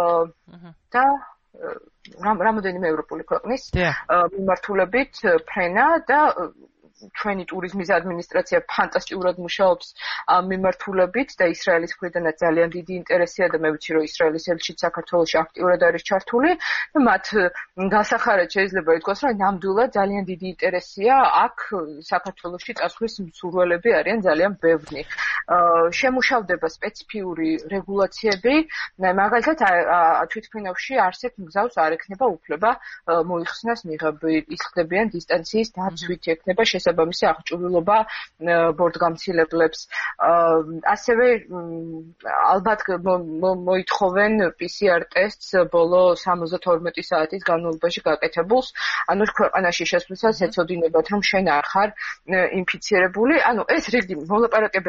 და რამოდენიმე ევროპული ქვეყნის მიმართულებით ფრენა და ჩვენი ტურიზმის ადმინისტრაცია ფანტასტიკურად მუშაობს ამ მიმართულებით და ისრაელის მხრიდანაც ძალიან დიდი ინტერესია და მე ვიცი რომ ისრაელის ელჩიც საქართველოში აქტიურად არის ჩართული და მათ გასახარეთ შეიძლება ითქვას რომ ნამდვილად ძალიან დიდი ინტერესია აქ საქართველოში წასვლის მსურველები არიან ძალიან ბევრი. შემუშავდება სპეციფიური რეგულაციები, მაგალითად თვითმფრინავში არსებ მგზავრს არ ექნება უფლება მოიხსნას მიღები, ის ხდებიან დისტანციის დაცვით, ექნება შესაბამისი აღჭურვილობა ბორტგამცილებლებს. ასევე ალბათ მოითხოვენ პი სი არ ტესტს ბოლო სამოცდათორმეტი საათის განმავლობაში გაკეთებულს, ანუ ქვეყანაში შესვლისას ეცოდინებათ რომ შენ არ ხარ ინფიცირებული. ანუ ეს რიგი მოლაპარაკებები არის,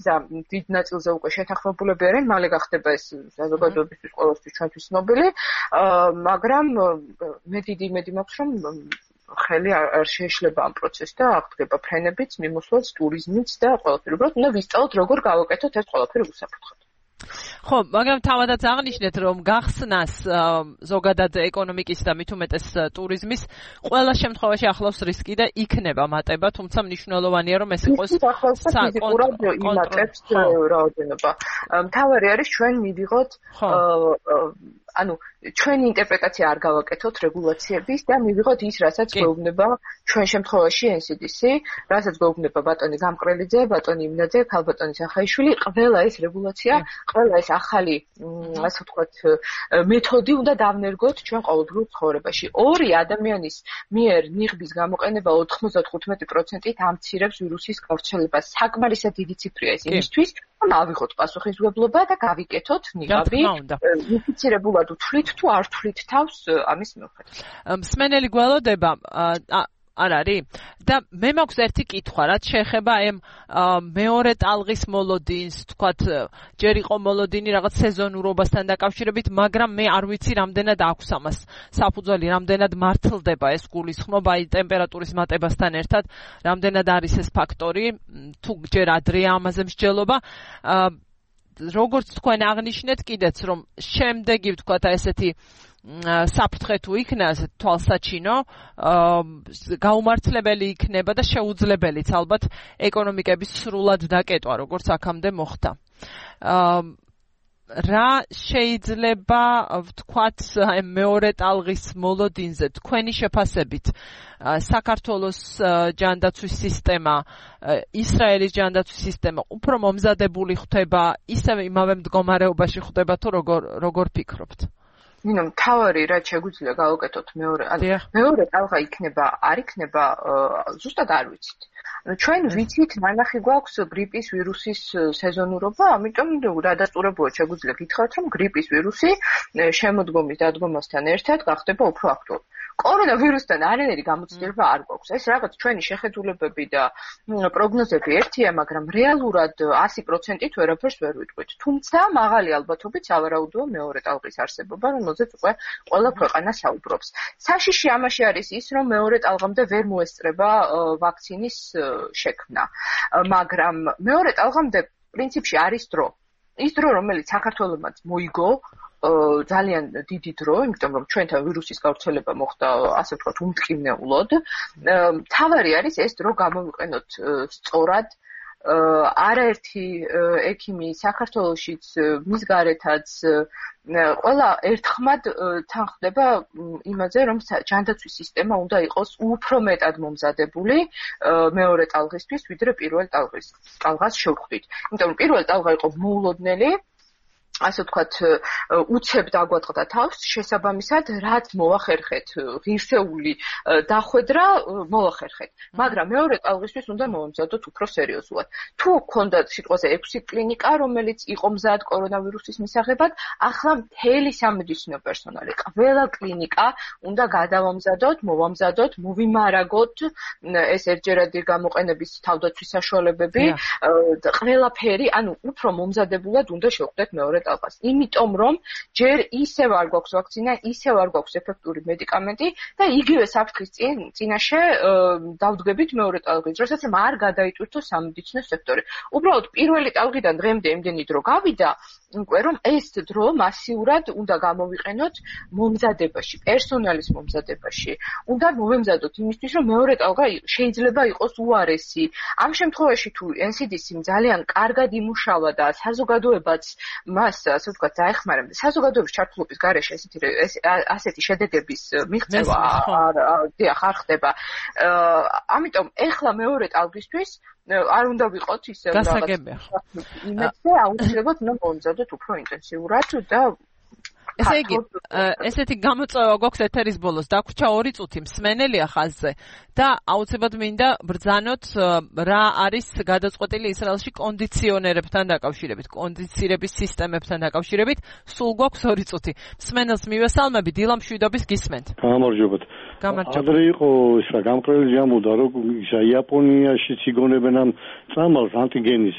და დიდ ნაწილზე უკვე შეთანხმებულები არიან, მალე გახდება ეს საზოგადოებისთვის ყოველთვის ჩვენთვის ცნობილი, მაგრამ მე დიდი იმედი მაქვს, რომ ხელი არ შეეშლება ამ პროცესს და აღდგება ფრენებიც, მიმოსვლაც, ტურიზმიც და ყველაფერი. უბრალოდ უნდა ვისწავლოთ, როგორ გავაკეთოთ ეს ყველაფერი უსაფრთხოდ. ხო, მაგრამ თავადაც აღნიშნეთ, რომ გახსნას ზოგადად ეკონომიკის და მით უმეტეს ტურიზმის ყველა შემთხვევაში ახლავს რისკი და იქნება მატება, თუმცა მნიშვნელოვანია, რომ ეს იყოს საკონტროლო იმატებს რაოდენობა. მთავარი არის ჩვენ მივიღოთ ანუ ჩვენი ინტერპრეტაცია არ გავაკეთოთ რეგულაციების და მივიღოთ ის, რასაც გვეუბნება ჩვენ შემთხვევაში εν სი დი სი, რასაც გვეუბნება ბატონი გამყრელიძე, ბატონი იმნაძე, ქალბატონი სახაიშვილი, ყველა ეს რეგულაცია, ყველა ეს ახალი, ასე ვთქვათ, მეთოდი უნდა დავნერგოთ ჩვენ ყოველდღიურ ცხოვრებაში. ორი ადამიანის მიერ ნიღბის გამოყენება ოთხმოცდახუთმეტი პროცენტით ამცირებს ვირუსის გავრცელებას. საკმარისად დიდი ციფრია ეს იმისთვის, რომ ავიღოთ პასუხისმგებლობა და გავიკეთოთ ნიღაბი. ინფიცირებულად უთვლით თუ არ თვლით თავს ამის მიუხედავად. მსმენელი გველოდება არ არის და მე მაქვს ერთი კითხვა, რაც შეეხება ამ მეორე ტალღის მოლოდინს, თქვათ, ჯერ იყო მოლოდინი რაღაც სეზონურობასთან დაკავშირებით, მაგრამ მე არ ვიცი რამდენად აქვს ამას საფუძველი, რამდენად მართლდება ეს გულისხმობა აი ტემპერატურის მატებასთან ერთად, რამდენად არის ეს ფაქტორი, თუ ჯერ ადრეა ამაზე მსჯელობა. როგორც თქვენ აღნიშნეთ კიდეც, რომ შემდეგი ვთქვათ ესეთი საფრთხე თუ იქნა თვალსაჩინო, გაუმართლებელი იქნება და შეუძლებელიც ალბათ ეკონომიკების სრულად დაკეტვა, როგორც აქამდე მოხდა. რა შეიძლება ვთქვათ მეორე ტალღის მოლოდინზე თქვენი შეფასებით საქართველოს ჯანდაცვის სისტემა, ისრაელის ჯანდაცვის სისტემა უფრო მომზადებული ხდება, ისევ იმავე მდგომარეობაში ხდება თუ როგორ როგორ ფიქრობთ? ნინო, მთავარი რაც შეგვიძლია გავაკეთოთ მეორე, ანუ მეორე ტალღა იქნება, არ იქნება, ზუსტად არ ვიცით. ჩვენ ვიცით, ნანახი გვაქვს გრიპის ვირუსის სეზონურობა, ამიტომ დადასტურებულად შეგვიძლია გითხრათ, რომ გრიპის ვირუსი შემოდგომის დადგომასთან ერთად გახდება უფრო აქტუალური. კორონავირუსთან არანაირი გამოცდილება არ გვაქვს. ეს რაღაც ჩვენი შეხედულებები და პროგნოზები ერთია, მაგრამ რეალურად ასი პროცენტით ვერაფერს ვერ ვიტყვით. თუმცა მაღალი ალბათობით სავარაუდოა მეორე ტალღის არსებობა, რომელზეც უკვე ყველა ქვეყანა საუბრობს. საშიში ამაში არის ის, რომ მეორე ტალღამდე ვერ მოესწრება ვაქცინის შექმნა. მაგრამ მეორე ტალღამდე პრინციპში არის დრო. ის დრო, რომელიც საქართველოსაც მოიგო ძალიან დიდი დრო, იმიტომ რომ ჩვენთან ვირუსის გავრცელება მოხდა, ასე ვთქვათ, უმტკივნეულოდ. მთავარი არის ეს დრო გამოვიყენოთ სწორად. არაერთი ექიმი საქართველოშიც, მის გარეთაც ყველა ერთხმად თანხმდება იმაზე, რომ ჯანდაცვის სისტემა უნდა იყოს უფრო მეტად მომზადებული მეორე ტალღისთვის, ვიდრე პირველ ტალღის ტალღას შევხვდით. იმიტომ რომ პირველ ტალღა იყო მოულოდნელი, ასე ვთქვათ, უცებ დაგვატყდა თავს, შესაბამისად, რაც მოახერხეთ, ღირსეული დახვედრა მოახერხეთ. მაგრამ მეორე ტალღისთვის უნდა მომზადოთ უფრო სერიოზულად. თუ გქონდათ სიტყვაზე ექვსი კლინიკა, რომელიც იყო მზად კორონავირუსის მისაღებად, ახლა მთელი სამედიცინო პერსონალი, ყველა კლინიკა უნდა გადავამზადოთ, მოვამზადოთ, მოვიმარაგოთ ეს ერთჯერადი გამოყენების თავდაცვის საშუალებები, ყველაფერი, ანუ უფრო მომზადებულად უნდა შევხვდეთ მეორე ტალღას. იმიტომ რომ ჯერ ისევ არ გვაქვს ვაქცინა, ისევ არ გვაქვს ეფექტური მედიკამენტი და იგივე საფრთხის წინაშე დავდგებით მეორე ტალღის, როდესაც არ გადაიტვირთო სამედიცინო სექტორი. უბრალოდ პირველი ტალღიდან დღემდე იმდენი დრო გავიდა, უკვე რომ ეს დრო მასიურად უნდა გამოვიყენოთ მომზადებაში, პერსონალის მომზადებაში. უნდა მოვემზადოთ იმისთვის, რომ მეორე ტალღა შეიძლება იყოს უარესი. ამ შემთხვევაში თუ εν სი დი სი-მ ძალიან კარგად იმუშავა და საზოგადოებაც მას ასე ვთქვათ, დაეხმარებდა. საზოგადოების ჩართულობის გარეშე ესეთი ასეთი შედეგების მიღწევა არ ხდება. ამიტომ ეხლა მეორე ტალღისთვის არ უნდა ვიყოთ ისე რაღაც იმედზე, აუცილებლად უნდა მომზადოთ უფრო ინტენსიურად და ესე იგი, ესეთი გამოწვევა გვაქვს ეთერის ბოლოს, დაგვრჩა ორი წუთი მსმენელია ხაზზე და აუცილებლად მინდა ბრძანოთ რა არის გადაწყვეტილი ისრაელში კონდიციონერებთან დაკავშირებით, კონდიცირების სისტემებთან დაკავშირებით, სულ გვაქვს ორი წუთი. მსმენელს მივესალმები, დილა მშვიდობის გისმენთ. გამარჯობათ. გამარჯობა. ადრე იყო ისა გამყრელი ჯამუდა, რომ ისა იაპონიაში ციგონებენ ამ წამალს ანტიგენის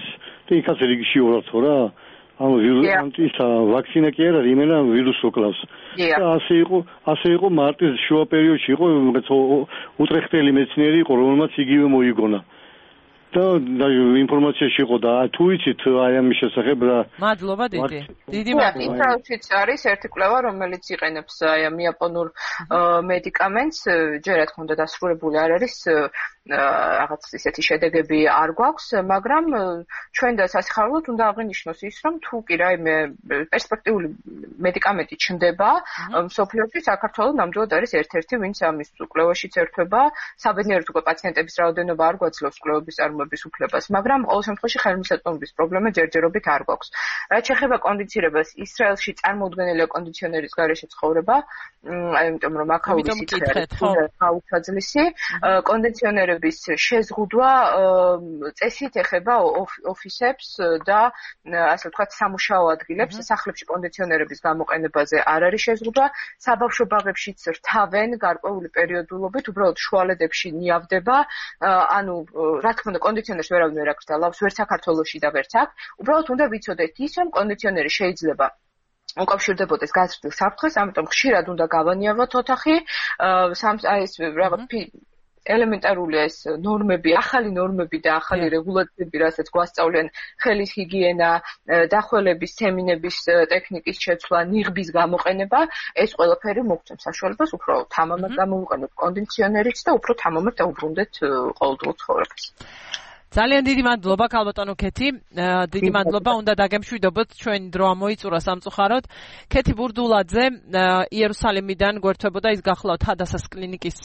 იქაც რიგში ვარ თორ რა ამ ვირუსის ვაქცინა კი არა იმენა ვირუსს უკლავს და ასე იყო ასე იყო მარტის შუა პერიოდში იყო უტრეხტელი მეცნიერი იყო რომელმაც იგივე მოიგონა და ინფორმაციაში იყო და თუ იცით აი ამის შესახებ რა მადლობა დიდი დიდი მადლობა ისრაელშიც არის ერთი კვლევა რომელიც იყენებს აი ამ იაპონურ მედიკამენტს ჯერ რა თქმა უნდა დასრულებული არ არის რაღაც ისეთი შედეგები არ გვაქვს მაგრამ ჩვენ და სასიხარულოდ უნდა აღინიშნოს ის რომ თუ კი რაიმე პერსპექტიული მედიკამენტი ჩნდება მსოფლიოში საქართველოს ნამდვილად არის ერთ-ერთი ვინც ამის კვლევაშიც ერთვება საბედნიეროდ უკვე პაციენტების რაოდენობა არ გვაძლევს კვლევების წარმოების უფლებას მაგრამ ყოველ შემთხვევაში ხელმისაწვდომობის პრობლემა ჯერჯერობით არ გვაქვს რაც შეეხება კონდიცირებას ისრაელში წარმოუდგენელია კონდიციონერის გარეშე ცხოვრება აი იმიტომ რომ აქაური სიცხე გაუცაძლისი კონდიციონერი შეზღუდვა წესით ეხება ოფისებს და ასე ვთქვათ სამუშაო ადგილებს სახლებში კონდიციონერების გამოყენებაზე არ არის შეზღუდვა საბავშვო ბაღებშიც რთავენ გარკვეული პერიოდულობით უბრალოდ შუალედებში ნიავდება ანუ რა თქმა უნდა კონდიციონერს ვერავინ ვერ აკრძალავს ვერც საქართველოში და ვერც აქ უბრალოდ უნდა ვიცოდეთ ის რომ კონდიციონერი შეიძლება უკავშირდებოდეს გაზრდილ საფრთხეს ამიტომ ხშირად უნდა გავანიავოთ ოთახი აი ეს რაღაც ელემენტარულია ეს ნორმები, ახალი ნორმები და ახალი რეგულაციები, რასაც გვასწავლიან ხელის ჰიგიენა, დახველების, სემინების ტექნიკის შეცვლა, ნიღბის გამოყენება, ეს ყველაფერი მოგცემს საშუალებას უფრო თამამად გამოვიყენოთ კონდიციონერიც და უფრო თამამად დაუბრუნდეთ ყოველდღიურ ცხოვრებას. ძალიან დიდი მადლობა ქალბატონო ქეთი. დიდი მადლობა უნდა დაგემშვიდობოთ ჩვენი დრო ამოიწურა სამწუხაროდ. ქეთი ბურდულაძე იერუსალიმიდან გვერდებოდა ის გახლავთ ჰადასას კლინიკის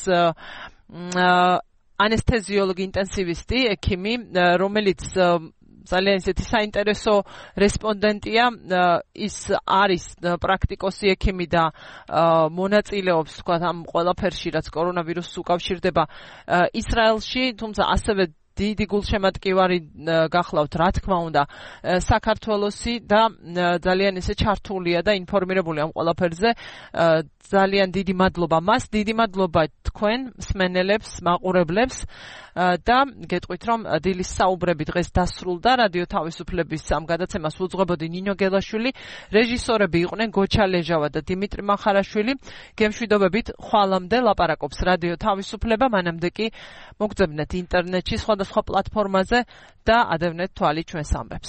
ანესთეზიოლოგი ინტენსივისტი ექიმი რომელიც ძალიან ისეთი საინტერესო რესპონდენტია ის არის პრაქტიკოსი ექიმი და მონაწილეობს თქვა ამ ყველაფერში რაც კორონავირუსს უკავშირდება ისრაელში თუმცა ასევე დიდი გულშემატკივარი გახლავთ რა თქმა უნდა საქართველოსი და ძალიან ისე ჩართულია და ინფორმირებული ამ ყველაფერზე ძალიან დიდი მადლობა მას დიდი მადლობა თქვენ მსმენელებს მაყურებლებს და გეტყვით რომ დილის საუბრები დღეს დასრულდა რადიო თავისუფლების ამ გადაცემას უძღვებოდი ნინო გელაშვილი რეჟისორები იყვნენ გოჩა ლეჟავა და დიმიტრი მახარაშვილი გემშვიდობებით ხვალამდე ლაპარაკობს რადიო თავისუფლება მანამდე კი მოგწებნეთ ინტერნეტში სხვადასხვა პლატფორმაზე და ადევნეთ თვალი ჩვენს ამბებს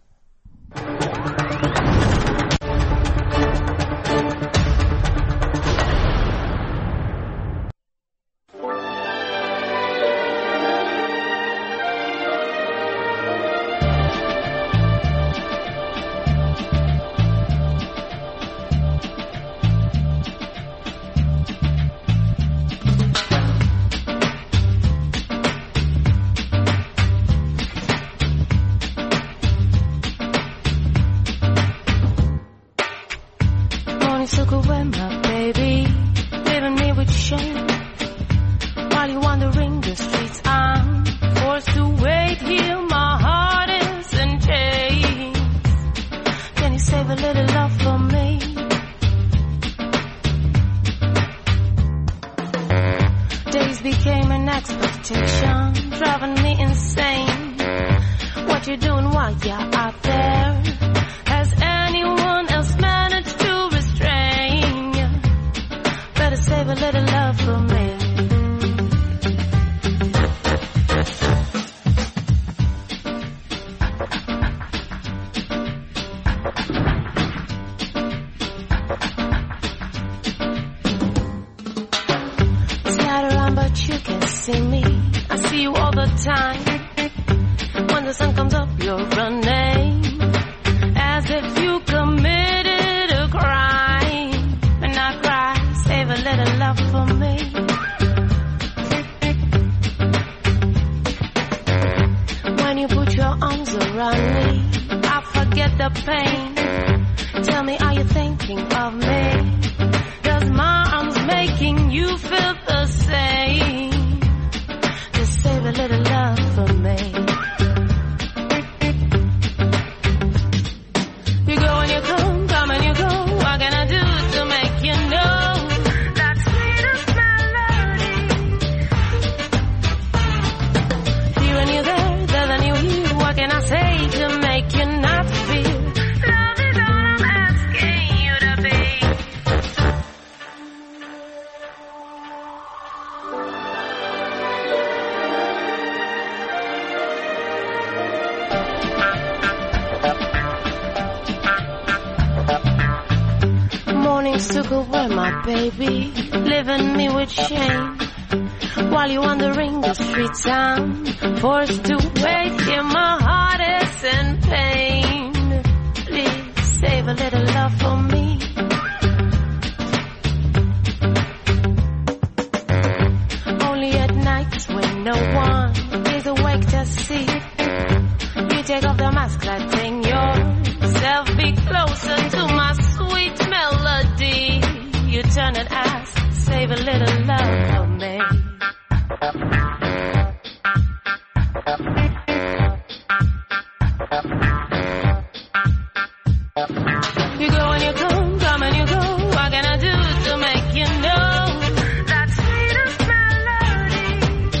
Took away my baby, leaving me with shame. While you're wandering the streets, I'm forced to wait here. My heart is in chains. Can you save a little love for me? Days became an expectation, driving me insane. What you doing while you're out there? Has anyone else managed to save a little love for me? Slide around but you can't see me. I see you all the time. When the sun comes up you're running as if you committed a crime. And I cry save a little love for me. When you put your arms around me, I forget the pain. Tell me, are you thinking of me? Does my arms making you feel the same? Just save a little love for me. You go and you come, come and you go. What can I do to make you know? What can I say to make just took away my baby, leaving me with shame. While you're wandering the streets, I'm forced to wait. Here my heart is in pain. Please save a little love for me. Only at night when no one is awake to see, you take off the mask, letting yourself be closer to my sweet melody. You turn and ask, save a little love for me. You go and you come, come and you go. What can I do to make you know that sweetest melody?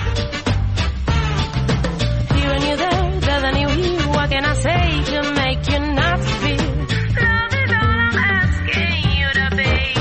Here and you there, there and you here. What can I say to make you not feel? Love is all I'm asking you to be.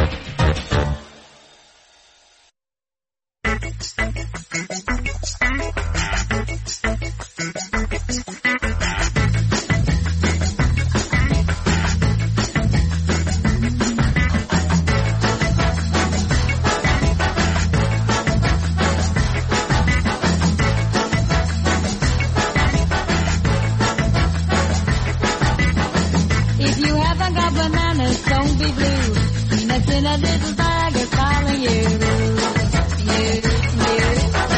If you haven't got bananas, don't be blue. Peanuts in a little bag is calling you. You, you.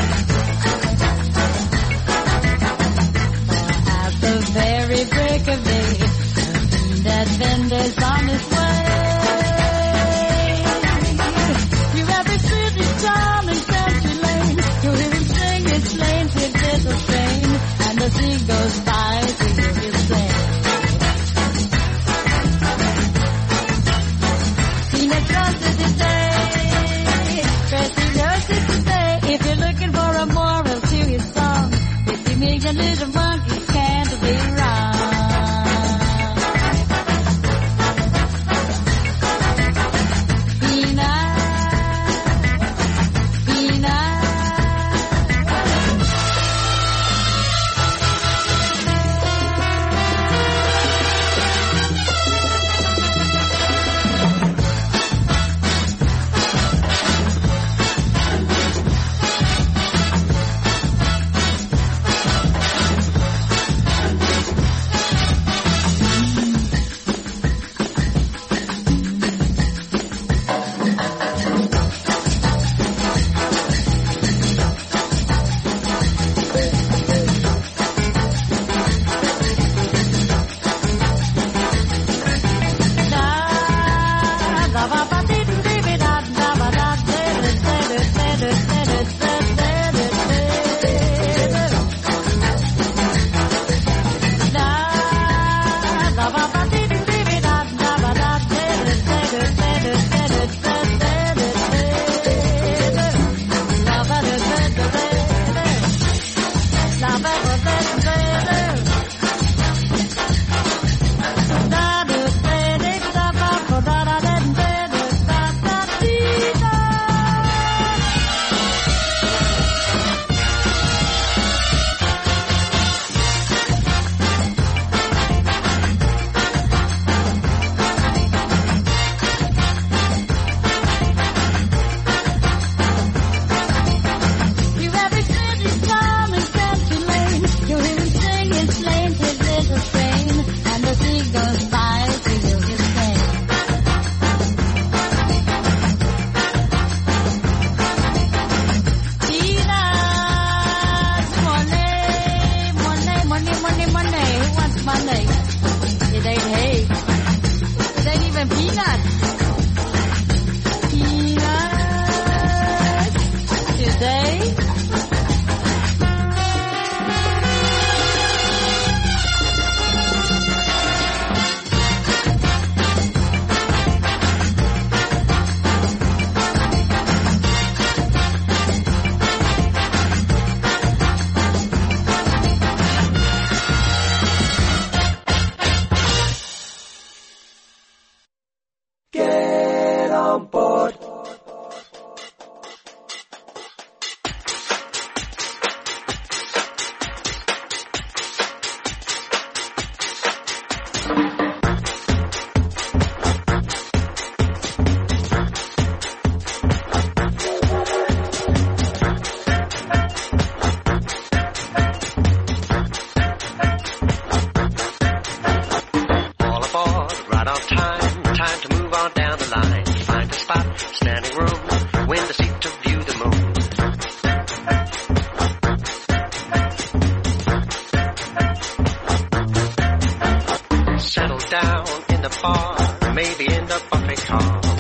At the very break of day, that vendor's on his way. Through every city, town, and country lane, you hear him sing his lanes with little strain, and the sea goes by to hear him sing. If you're looking for a moral to his song, fifty million little monkeys can't be wrong. Be nice, be nice. apart, maybe end up bumping car.